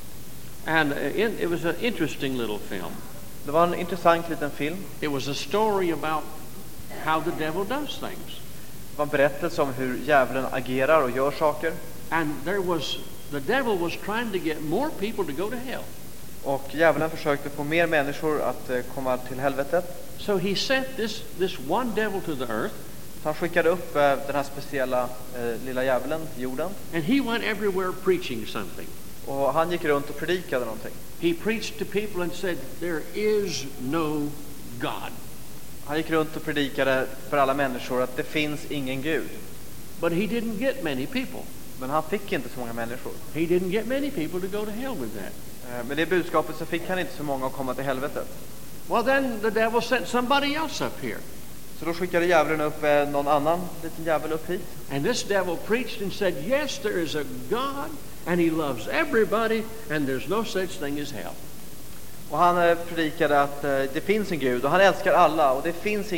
And it was an interesting little film. Det var en intressant liten film. It was a story about how the devil does things. Det var en berättelse om hur djävulen agerar och gör saker. And the devil was trying to get more people to go to hell. Och djävulen försökte få mer människor att komma till helvetet. So he sent this one devil to the earth. Så han skickade upp den här speciella lilla djävulen till jorden. And he went everywhere preaching something. Och han gick runt och predikade någonting. He preached to people and said, "There is no God." Han gick runt och predikade för alla människor att det finns ingen Gud. But he didn't get many people. Men han fick inte så många människor. He didn't get many people to go to hell with that. Med det budskapet så fick han inte så många att komma till helvetet. Well, then the devil sent somebody else up here. Så då skickade djävulen upp någon annan liten djävul upp hit. And this devil preached and said, "Yes, there is a God, and he loves everybody, and there's no such thing as hell." Och han predikade att det finns en Gud och han älskar alla och det finns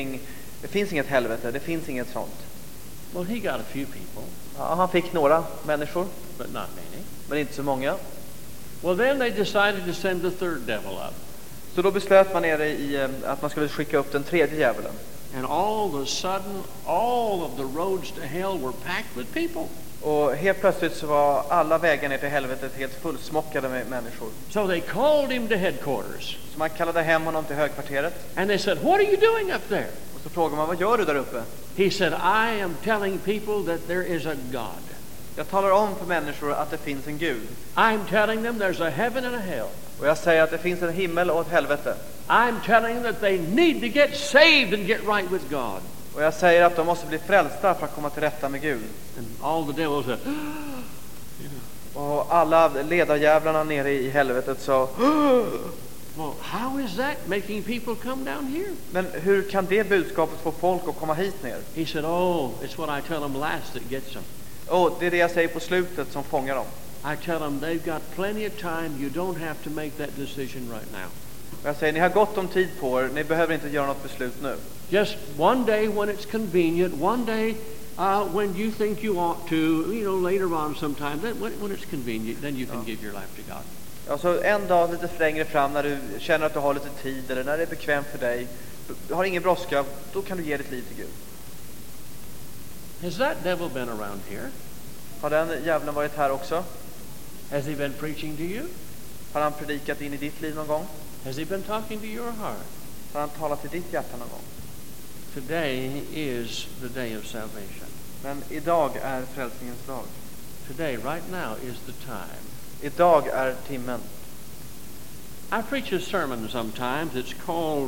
inget helvete, det finns inget sånt. Well, he got a few people, Ja, han fick några människor, but not many. men inte så många. Well, then they decided to send the third devil up. Så då beslöt man nere i att man skulle skicka upp den tredje djävulen. And all of a sudden, all of the roads to hell were packed with people. Och helt plötsligt så var alla vägar ner till helvetet helt fullsmockade med människor. So they called him to headquarters. Så man kallade hem honom till högkvarteret. And they said, "What are you doing up there?" Och så frågade man, vad gör du där uppe? He said, "I am telling people that there is a God. Jag talar om för människor att det finns en Gud. I'm telling them there's a heaven and a hell. Och jag säger att det finns en himmel och ett helvete. I'm telling them that they need to get saved and get right with God." Och jag säger att de måste bli frälsta för att komma till rätta med Gud. And all the devils said, Och alla ledarjävlarna nere i helvetet sa, "Well, how is that making people come down here?" men hur kan det budskapet få folk att komma hit ner? He said, "Oh, it's what I tell them last that gets them. Det är det jag säger på slutet som fångar dem. I tell them they've got plenty of time. You don't have to make that decision right now. Och jag säger, ni har gott om tid på er, ni behöver inte göra något beslut nu. Just one day when it's convenient, one day when you think you ought to, later on sometime, then when it's convenient, then you can give your life to God." Alltså en dag lite längre fram när du känner att du har lite tid eller när det är bekvämt för dig, du har ingen brådska, då kan du ge ditt liv till Gud. Has that devil been around here? Har den djävulen varit här också? Has he been preaching to you? Har han predikat in i ditt liv någon gång? Has he been talking to your heart? Har han talat till ditt hjärta någon gång? Today is the day of salvation. Men idag är frälsningens dag. Today, right now, is the time. Idag är timmen. I preach a sermon sometimes. It's called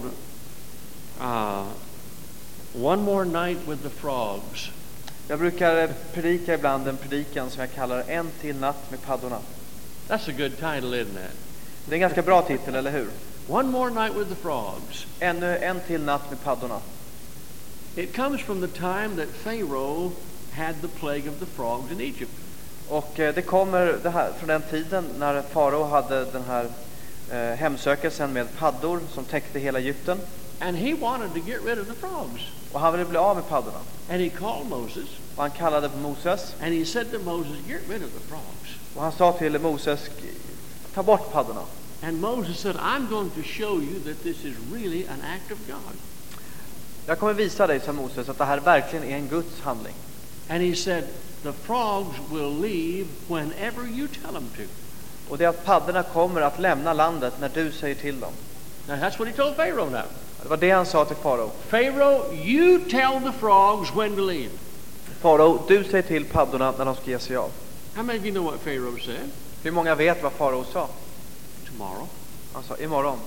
One More Night with the Frogs. Jag brukar predika ibland en predikan som jag kallar En till natt med paddorna. That's a good title, isn't it? Det är en ganska bra titel, eller hur? One More Night with the Frogs. Ännu en till natt med paddorna. It comes from the time that Pharaoh had the plague of the frogs in Egypt. Och det kommer det här från den tiden när farao hade den här hemsökelsen med paddor som täckte hela Egypten. And he wanted to get rid of the frogs. Och han ville bli av med paddorna. And he called Moses. Och han kallade på Moses. And he said to Moses, "Get rid of the frogs." Och han sa till Moses, ta bort paddorna. And Moses said, "I'm going to show you that this is really an act of God." Jag kommer visa dig, sa Moses, att det här verkligen är en Guds handling. And he said, "The frogs will leave whenever you tell them to." Och det är att paddorna kommer att lämna landet när du säger till dem. Now that's what he told Pharaoh now. Det var det han sa till farao. Pharaoh, you tell the frogs when to leave. Farao, du säger till paddorna när de ska ge sig av. How many of you know what Pharaoh said? Hur många vet vad farao sa? Tomorrow. Han sa, imorgon.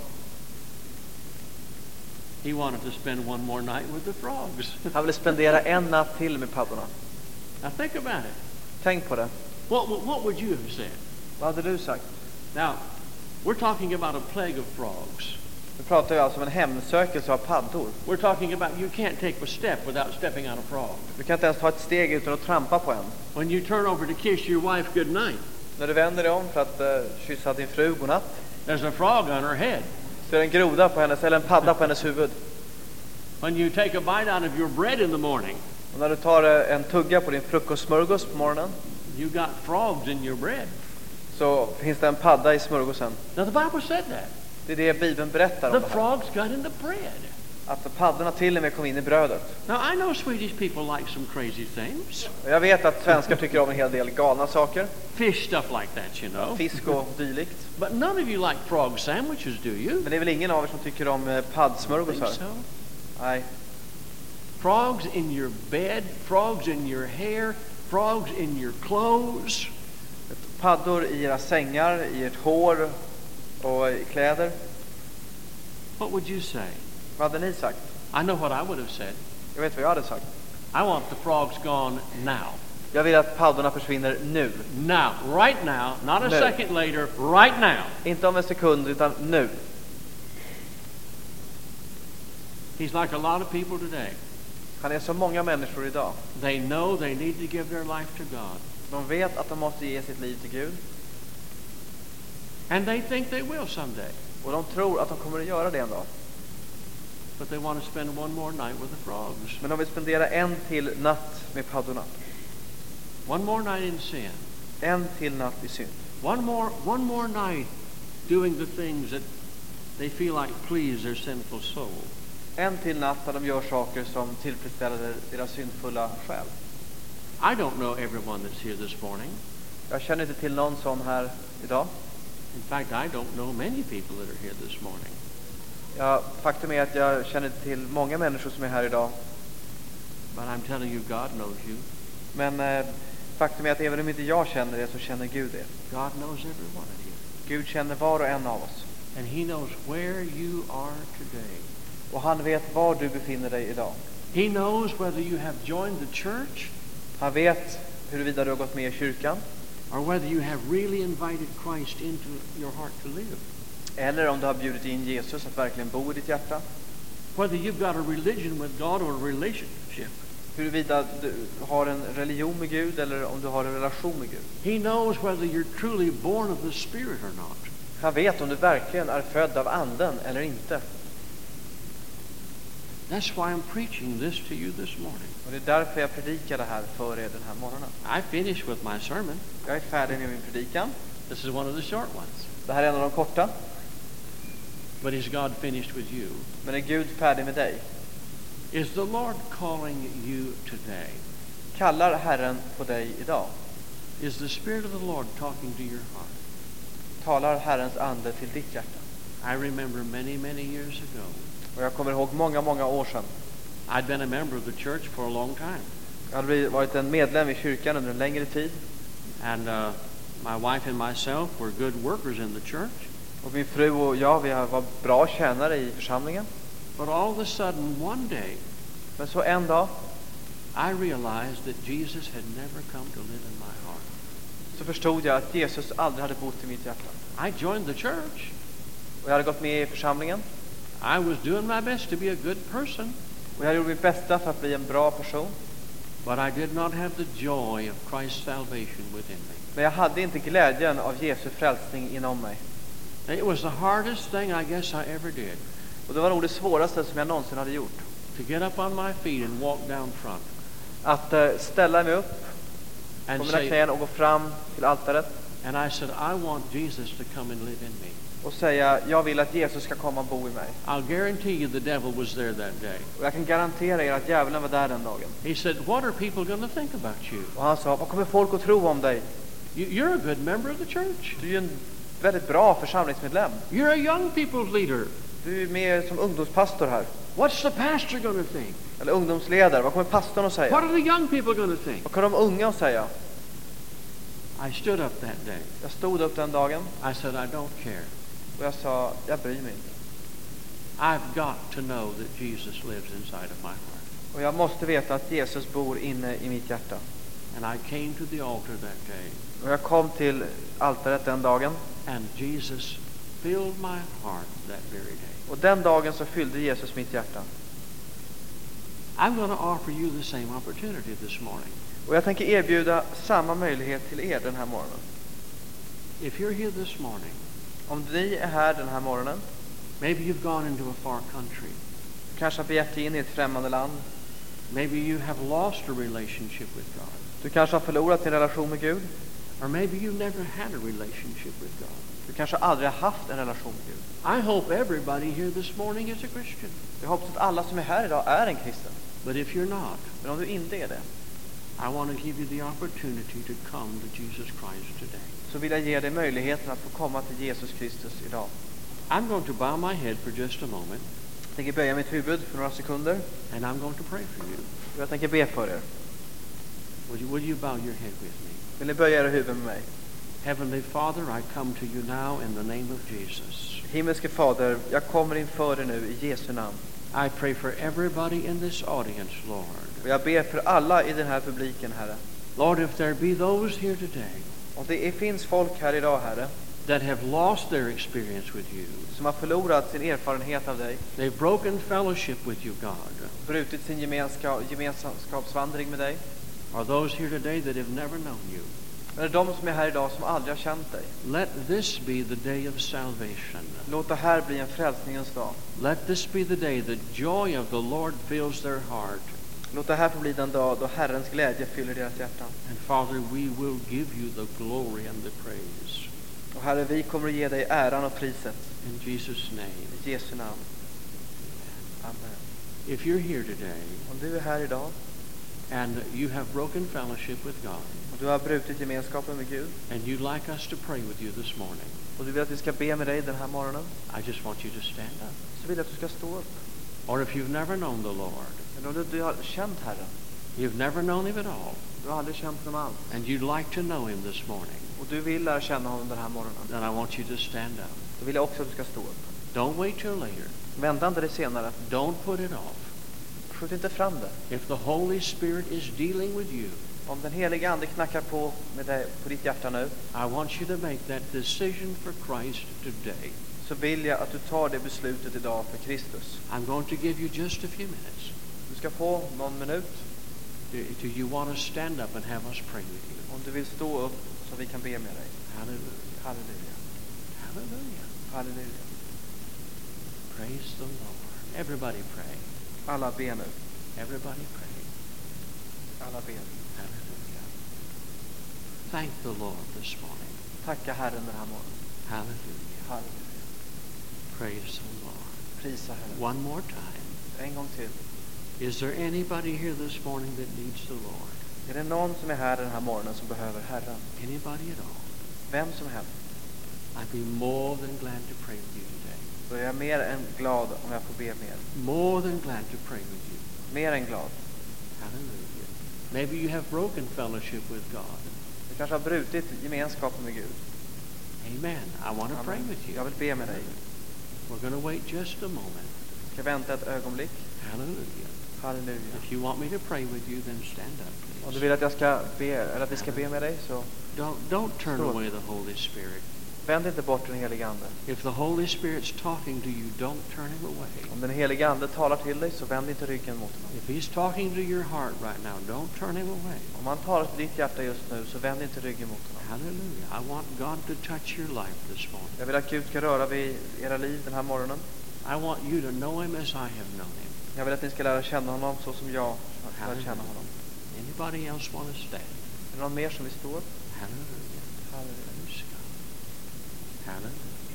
He wanted to spend one more night with the frogs. Han ville spendera en natt till med paddorna. Now think about it. Tänk på det. What would you have said? Vad hade du sagt? Now, we're talking about a plague of frogs. Nu pratar vi alltså om en hemsökelse av paddor. We're talking about you can't take a step without stepping on a frog. Du kan inte ens ta ett steg utan att trampa på en. When you turn over to kiss your wife good night, När du vänder dig om för att kyssa din fru godnatt, there's a frog on her head. så är det en groda på hennes, eller en padda på hennes huvud. When you take a bite out of your bread in the morning, Och när du tar en tugga på din frukostsmörgås på morgonen, you got frogs in your bread. så finns det en padda i smörgåsen. Now the Bible said that. Det är det Bibeln berättar om The det här. frogs got in the bread. Att paddorna till och med kom in i brödet. Now I know Swedish people like some crazy things. Och jag vet att svenskar tycker om en hel del galna saker. Fish stuff like that, you know. Fisk och dylikt. But none of you like frog sandwiches, do you? Men det är väl ingen av er som tycker om Think paddsmörgåsar? so? Nej. Frogs in your bed, frogs in your hair, frogs in your clothes. Paddor i era sängar, i ert hår och i kläder. What would you say? Vad hade ni sagt? I know what I would have said. Jag vet vad jag hade sagt. I want the frogs gone now. Jag vill att paddorna försvinner nu. Now, right now, not a No. second later, right now. Inte om en sekund, utan nu. He's like a lot of people today. Han är så många människor idag. They know they need to give their life to God. De vet att de måste ge sitt liv till Gud. And they think they will someday. Och de tror att de kommer att göra det en dag. But they want to spend one more night with the frogs. Men de vill spendera en till natt med paddorna. One more night in sin. En till natt i synd. One more night doing the things that they feel like please their sinful soul. En till natt där de gör saker som tillfredsställer deras syndfulla själ. I don't know everyone that's here this morning. Jag känner inte till någon sån här idag. In fact, I don't know many people that are here this morning. Ja, faktum är att jag känner till många människor som är här idag. But I'm telling you, God knows you. Men faktum är att även om inte jag känner det så känner Gud det. God knows every one of you. Gud känner var och en av oss. And he knows where you are today. Och han vet var du befinner dig idag. He knows whether you have joined the church Han vet huruvida du har gått med i kyrkan. or whether you have really invited Christ into your heart to live. Eller om du har bjudit in Jesus att verkligen bo i ditt hjärta. Whether you've got a religion with God or a relationship. Huruvida du har en religion med Gud eller om du har en relation med Gud. He knows whether you're truly born of the Spirit or not. Han vet om du verkligen är född av anden eller inte. That's why I'm preaching this to you this morning. Och det är därför jag predikar det här för er den här morgonen. I finished with my sermon. Jag är färdig med min predikan. This is one of the short ones. Det här är en av de korta. But is God finished with you? Men är Gud färdig med dig? Is the Lord calling you today? Kallar Herren på dig idag? Is the Spirit of the Lord talking to your heart? Talar Herrens ande till ditt hjärta? I remember many, many years ago. Och jag kommer ihåg många, många år sedan. I'd been a member of the church for a long time. Jag hade varit en medlem i kyrkan under en längre tid. And my wife and myself were good workers in the church. Och min fru och jag, vi var bra tjänare i församlingen. But all of a sudden, one day, Men så en dag I realized that Jesus had never come to live in my heart. så förstod jag att Jesus aldrig hade bott i mitt hjärta. I joined the church. Och jag hade gått med i församlingen. I was doing my best to be a good person. Och jag gjorde mitt bästa för att bli en bra person. But I did not have the joy of Christ's salvation within me. Men jag hade inte glädjen av Jesu frälsning inom mig. It was the hardest thing I guess I ever did. Och det var nog det svåraste som jag någonsin hade gjort. To get up on my feet and walk down front. Att ställa mig upp på And mina say, knän och gå fram till altaret. and I said, I want Jesus to come and live in me. Och säga, jag vill att Jesus ska komma och bo i mig. I'll guarantee you the devil was there that day. Och jag kan garantera er att djävulen var där den dagen. He said, what are people going to think about you? Och han sa, vad kommer folk att tro om dig? You're a good member of the church. Du är ju en väldigt bra församlingsmedlem. You're a young people's leader. Du är med som ungdomspastor här. What's the pastor going to think? Eller ungdomsledare. Vad kommer pastorn att What säga? are the young people going to think? Vad kommer de unga att säga? I stood up that day. Jag stod upp den dagen I said, I don't care. och jag sa, jag bryr mig inte. I've got to know that Jesus lives inside of my heart. Och jag måste veta att Jesus bor inne i mitt hjärta. And I came to the altar that day. Och jag kom till altaret den dagen. And Jesus filled my heart that very day. Och den dagen så fyllde Jesus mitt hjärta. I'm going to offer you the same opportunity this morning. Och jag tänker erbjuda samma möjlighet till er den här morgonen. If you're here this morning, Om ni är här den här morgonen, maybe you've gone into a far country. kanske har begärt in i ett främmande land. Maybe you have lost a relationship with God. Du kanske har förlorat din relation med Gud. Or maybe you've never had a relationship with God. Du kanske aldrig har haft en relation med Gud. I hope everybody here this morning is a Christian. Jag hoppas att alla som är här idag är en kristen. But if you're not, Men om du inte är det, I want to give you the opportunity to come to Jesus Christ today. så vill jag ge dig möjligheten att få komma till Jesus Kristus idag. I'm going to bow my head for just a moment, Jag tänker böja mitt huvud för några sekunder. and I'm going to pray for you. Och jag tänker be för er. Will you bow your head with me? Vill ni böja era huvuden med mig? Heavenly Father, I come to you now in the name of Jesus. Himmelske Fader, jag kommer inför dig nu i Jesu namn. I pray for everybody in this audience, Lord. Och jag ber för alla i den här publiken, Herre. Lord, if there be those here today Och det finns folk här idag, Herre, that have lost their experience with you, som har förlorat sin erfarenhet av dig. they've broken fellowship with you, God. Brutit sin gemenskapsvandring med dig. Are those here today that have never known you? Eller de som är här idag som aldrig har känt dig. Let this be the day of salvation. Låt det här bli en frälsningens dag. Let this be the day the joy of the Lord fills their heart. Låt det här få bli den dag då Herrens glädje fyller deras hjärtan. And Father, we will give you the glory and the praise. Och Herre, vi kommer att ge dig äran och priset. In Jesus' name. I Jesu namn. Amen. If you're here today Om du är här idag and you have broken fellowship with God, och du har brutit gemenskapen med Gud, and you'd like us to pray with you this morning, och du vill att vi ska be med dig den här morgonen, I just want you to stand up. så vill jag att du ska stå upp. Or if you've never known the Lord, Men om du har känt Herren, you've never known him at all, du har aldrig känt honom alls, and you'd like to know him this morning, och du vill lära känna honom den här morgonen, then I want you to stand up. då vill jag också att du ska stå upp. Don't wait till later. Vänta inte det senare. Don't put it off. Skjut inte fram det. If the Holy Spirit is dealing with you, Om den heliga ande knackar på med dig, på ditt hjärta nu, I want you to make that decision for Christ today. så vill jag att du tar det beslutet idag för Kristus. I'm going to give you just a few minutes. Du ska få någon minut Do you want to stand up and have us pray with you? om du vill stå upp så vi kan be med dig. Hallelujah. Halleluja. Hallelujah. Halleluja. Praise the Lord. Everybody pray. Alla ber nu. Everybody pray. Alla ber. Hallelujah. Thank the Lord this morning. Tacka Herren den här morgonen. Hallelujah. Halleluja. Praise the Lord. Prisa Herren. One more time. En gång till. Is there anybody here this morning that needs the Lord? Är det någon som är här den här morgonen som behöver Herren? Anybody at all? Vem som helst. I'd be more than glad to pray with you today. Då är jag mer än glad om jag får be mer. More than glad to pray with you. Mer än glad. Hallelujah. Maybe you have broken fellowship with God. Du kanske har brutit gemenskapen med Gud. Amen. I want to pray Amen. with you. Jag vill be med dig. We're going to wait just a moment. Jag ska vänta ett ögonblick. Hallelujah. Halleluja. If you want me to pray with you, then stand up, Om du please. vill att jag ska be, eller att vi ska be med dig, så Don't turn Stå. away the Holy Spirit. vänd inte bort den heliga ande. If the Holy Spirit's talking to you, don't turn him away. Om den heliga ande talar till dig, så vänd inte ryggen mot honom. If he's talking to your heart right now, don't turn him away. Om han talar till ditt hjärta just nu, så vänd inte ryggen mot honom. Hallelujah. I want God to touch your life this morning. Jag vill att Gud ska röra vid era liv den här morgonen. I want you to know him as I have known him. Jag vill att ni ska lära känna honom så som jag har lärt känna honom. Anybody else want to stand? Är det någon mer som vill stå upp? Hallelujah. Halleluja. Praise God. Hallelujah.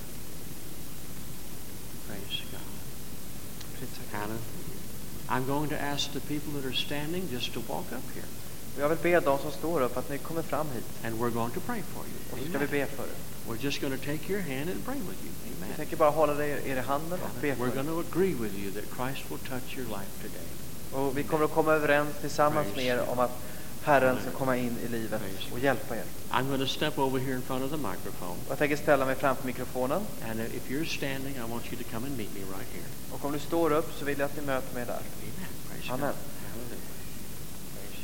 Praise God. Prisa Gud. Hallelujah. I'm going to ask the people that are standing just to walk up here, Och jag vill be de som står upp att ni kommer fram hit. and we're going to pray for you. Och så ska vi Amen. be för er. We're just going to take your hand and pray with you. Vi Amen. tänker bara hålla er i handen och be We're för er. going to agree with you that Christ will touch your life today. Och vi kommer att komma överens tillsammans med er om att Herren ska komma in i livet och hjälpa er. I'm going to step over here in front of the microphone, Och jag tänker ställa mig framför mikrofonen. and if you're standing, I want you to come and meet me right here. Och om du står upp så vill jag att ni möter mig där. Amen. Praise Amen. God. Hallelujah. Praise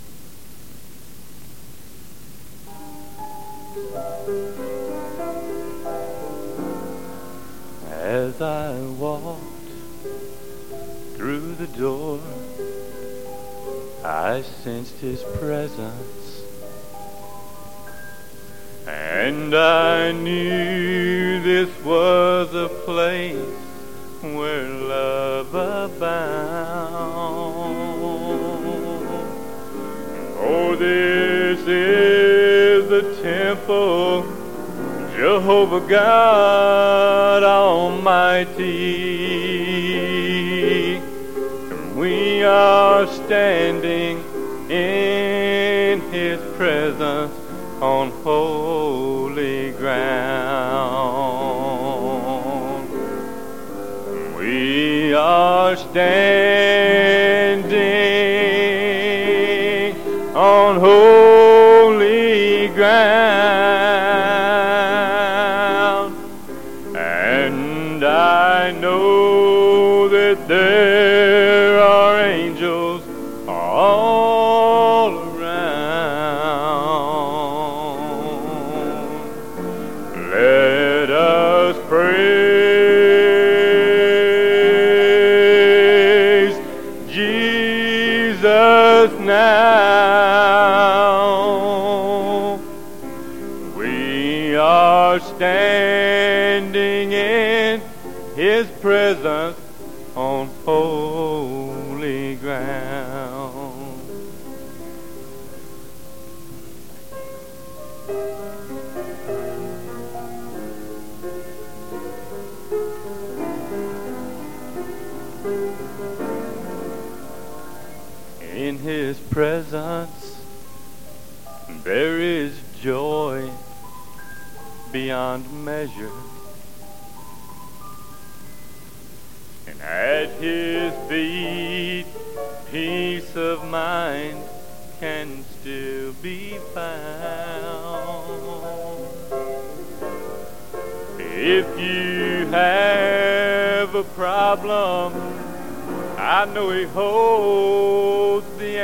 As I walked through the door, I sensed His presence, and I knew this was a place where love abounds. Oh, this is the temple, Jehovah God Almighty, and we are standing in His presence on holy ground. We are standing on holy ground, and I know that there are angels all around. Let us praise Jesus now. We are standing in His presence on holy ground. In his presence there is joy beyond measure, and at his feet peace of mind can still be found. If you have a problem, I know he holds the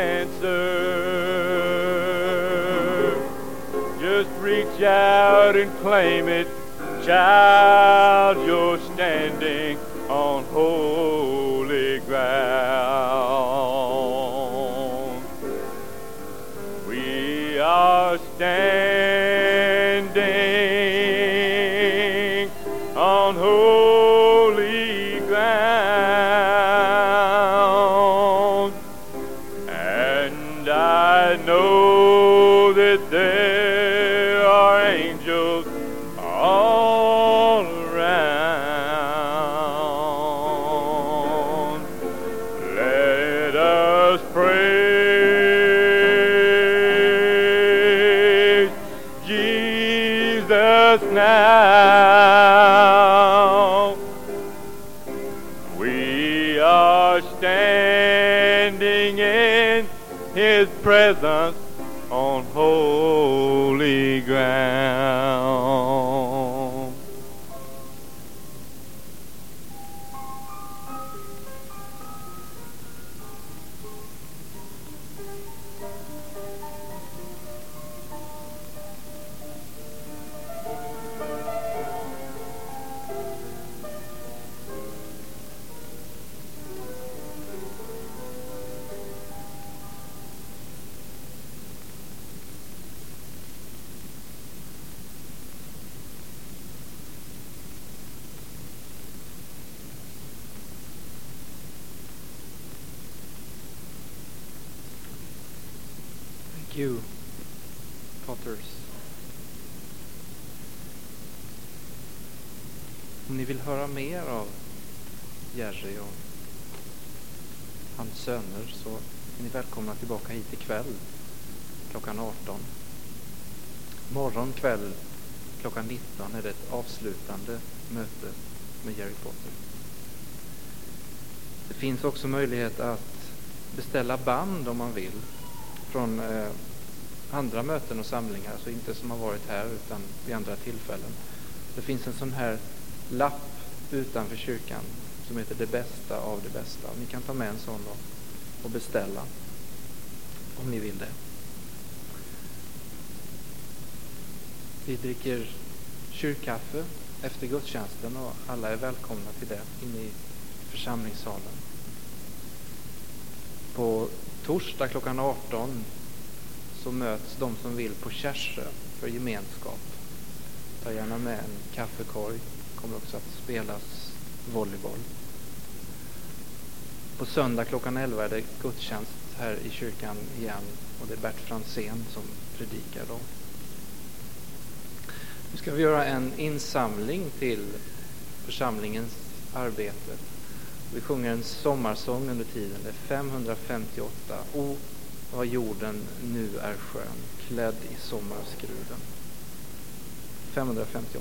answer. Just reach out and claim it, child, you're standing on holy ground. We are standing on holy ground, and I know that there are angels all around. Let us praise Jesus now. We are standing in his presence on holy ground. Thank you, Potters. Om ni vill höra mer av Jerry och hans söner så är ni välkomna tillbaka hit ikväll klockan 18. Morgon kväll klockan 19 är det ett avslutande möte med Jerry Potter. Det finns också möjlighet att beställa band om man vill från andra möten och samlingar, alltså inte som har varit här utan vid andra tillfällen. Det finns en sån här lapp utanför kyrkan som heter Det bästa av det bästa. Ni kan ta med en sån och beställa om ni vill det. Vi dricker kyrkkaffe efter gudstjänsten och alla är välkomna till det inne i församlingssalen. På torsdag klockan 18 så möts de som vill på Kärsö för gemenskap. Ta gärna med en kaffekorg. Kommer också att spelas volleyboll. På söndag klockan 11 är det gudstjänst här i kyrkan igen och det är Bert Fransén som predikar då. Nu ska vi göra en insamling till församlingens arbete. Vi sjunger en sommarsång under tiden. Det är 558. O, vad jorden nu är skön, klädd i sommarskruden. 558.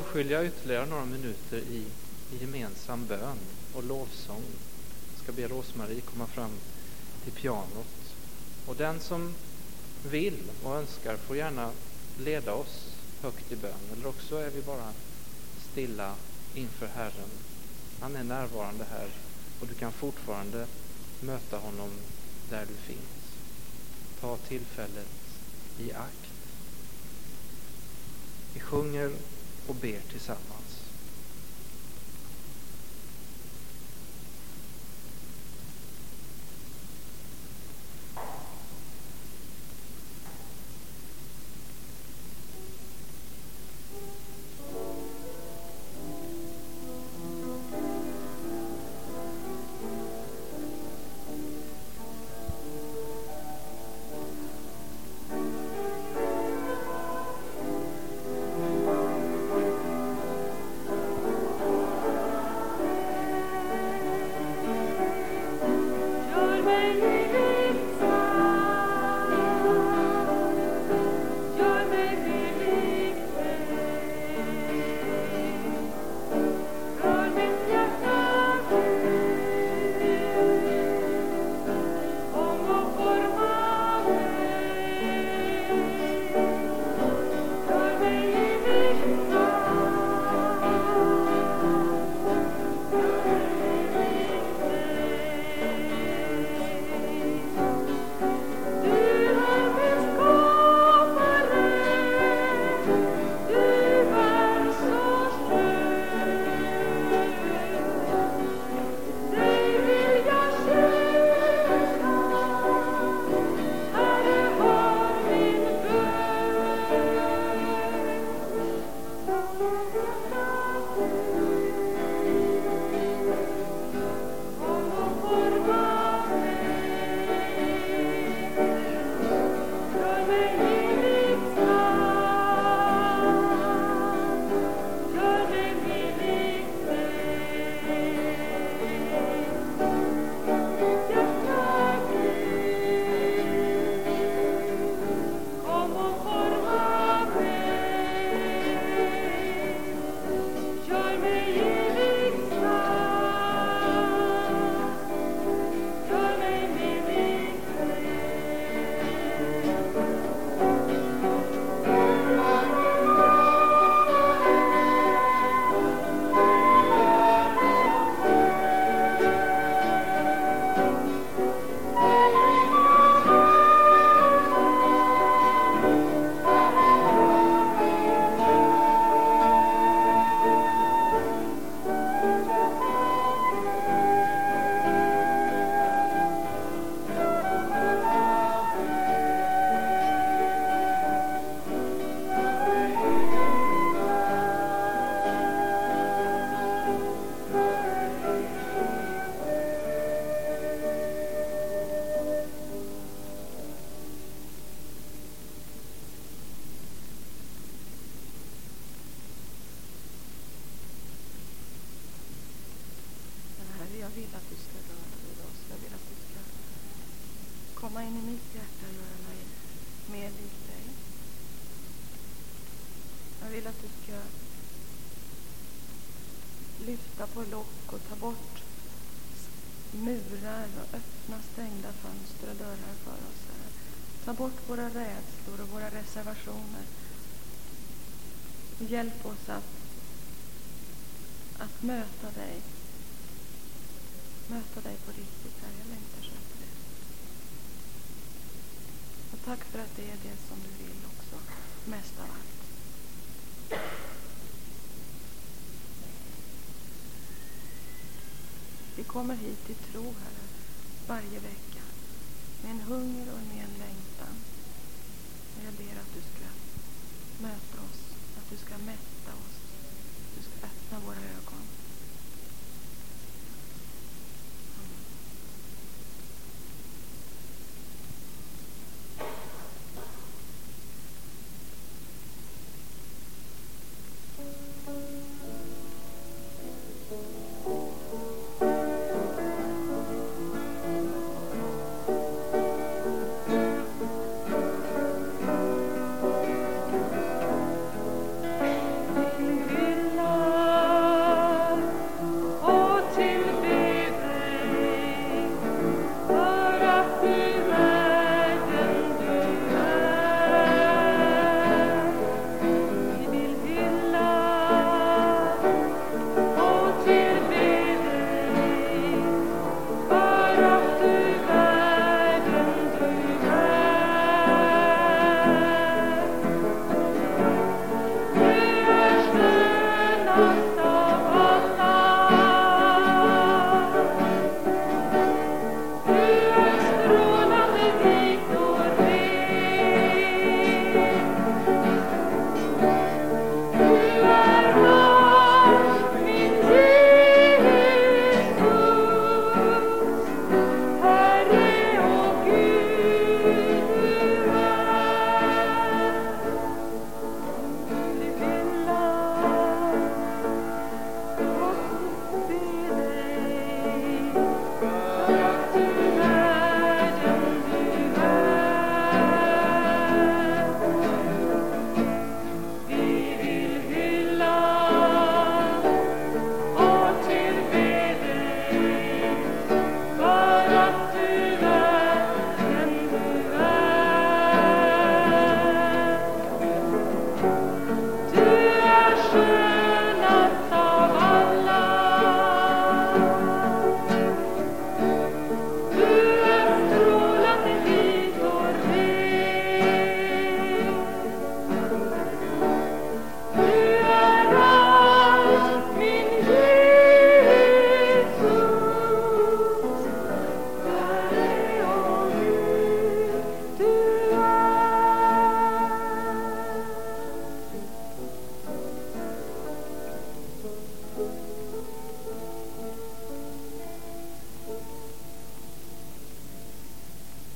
avskilja ytterligare några minuter i gemensam bön och lovsång. Jag ska be Rosmarie komma fram till pianot. Och den som vill och önskar får gärna leda oss högt i bön. Eller också är vi bara stilla inför Herren. Han är närvarande här och du kan fortfarande möta honom där du finns. Ta tillfället i akt. Vi sjunger och ber tillsammans. komma in i mitt hjärta och göra mig mer lik dig. Jag vill att du ska lyfta på lock och ta bort murar och öppna stängda fönster och dörrar för oss här. Ta bort våra rädslor och våra reservationer. Hjälp oss att möta dig. Möta dig på riktigt här. Jag längtar så efter det. Och tack för att det är det som du vill också. Mest av allt. Vi kommer hit i tro, Herre, varje vecka. Med en hunger och med en längtan. Och jag ber att du ska möta oss. Att du ska mätta oss. Att du ska öppna våra ögon.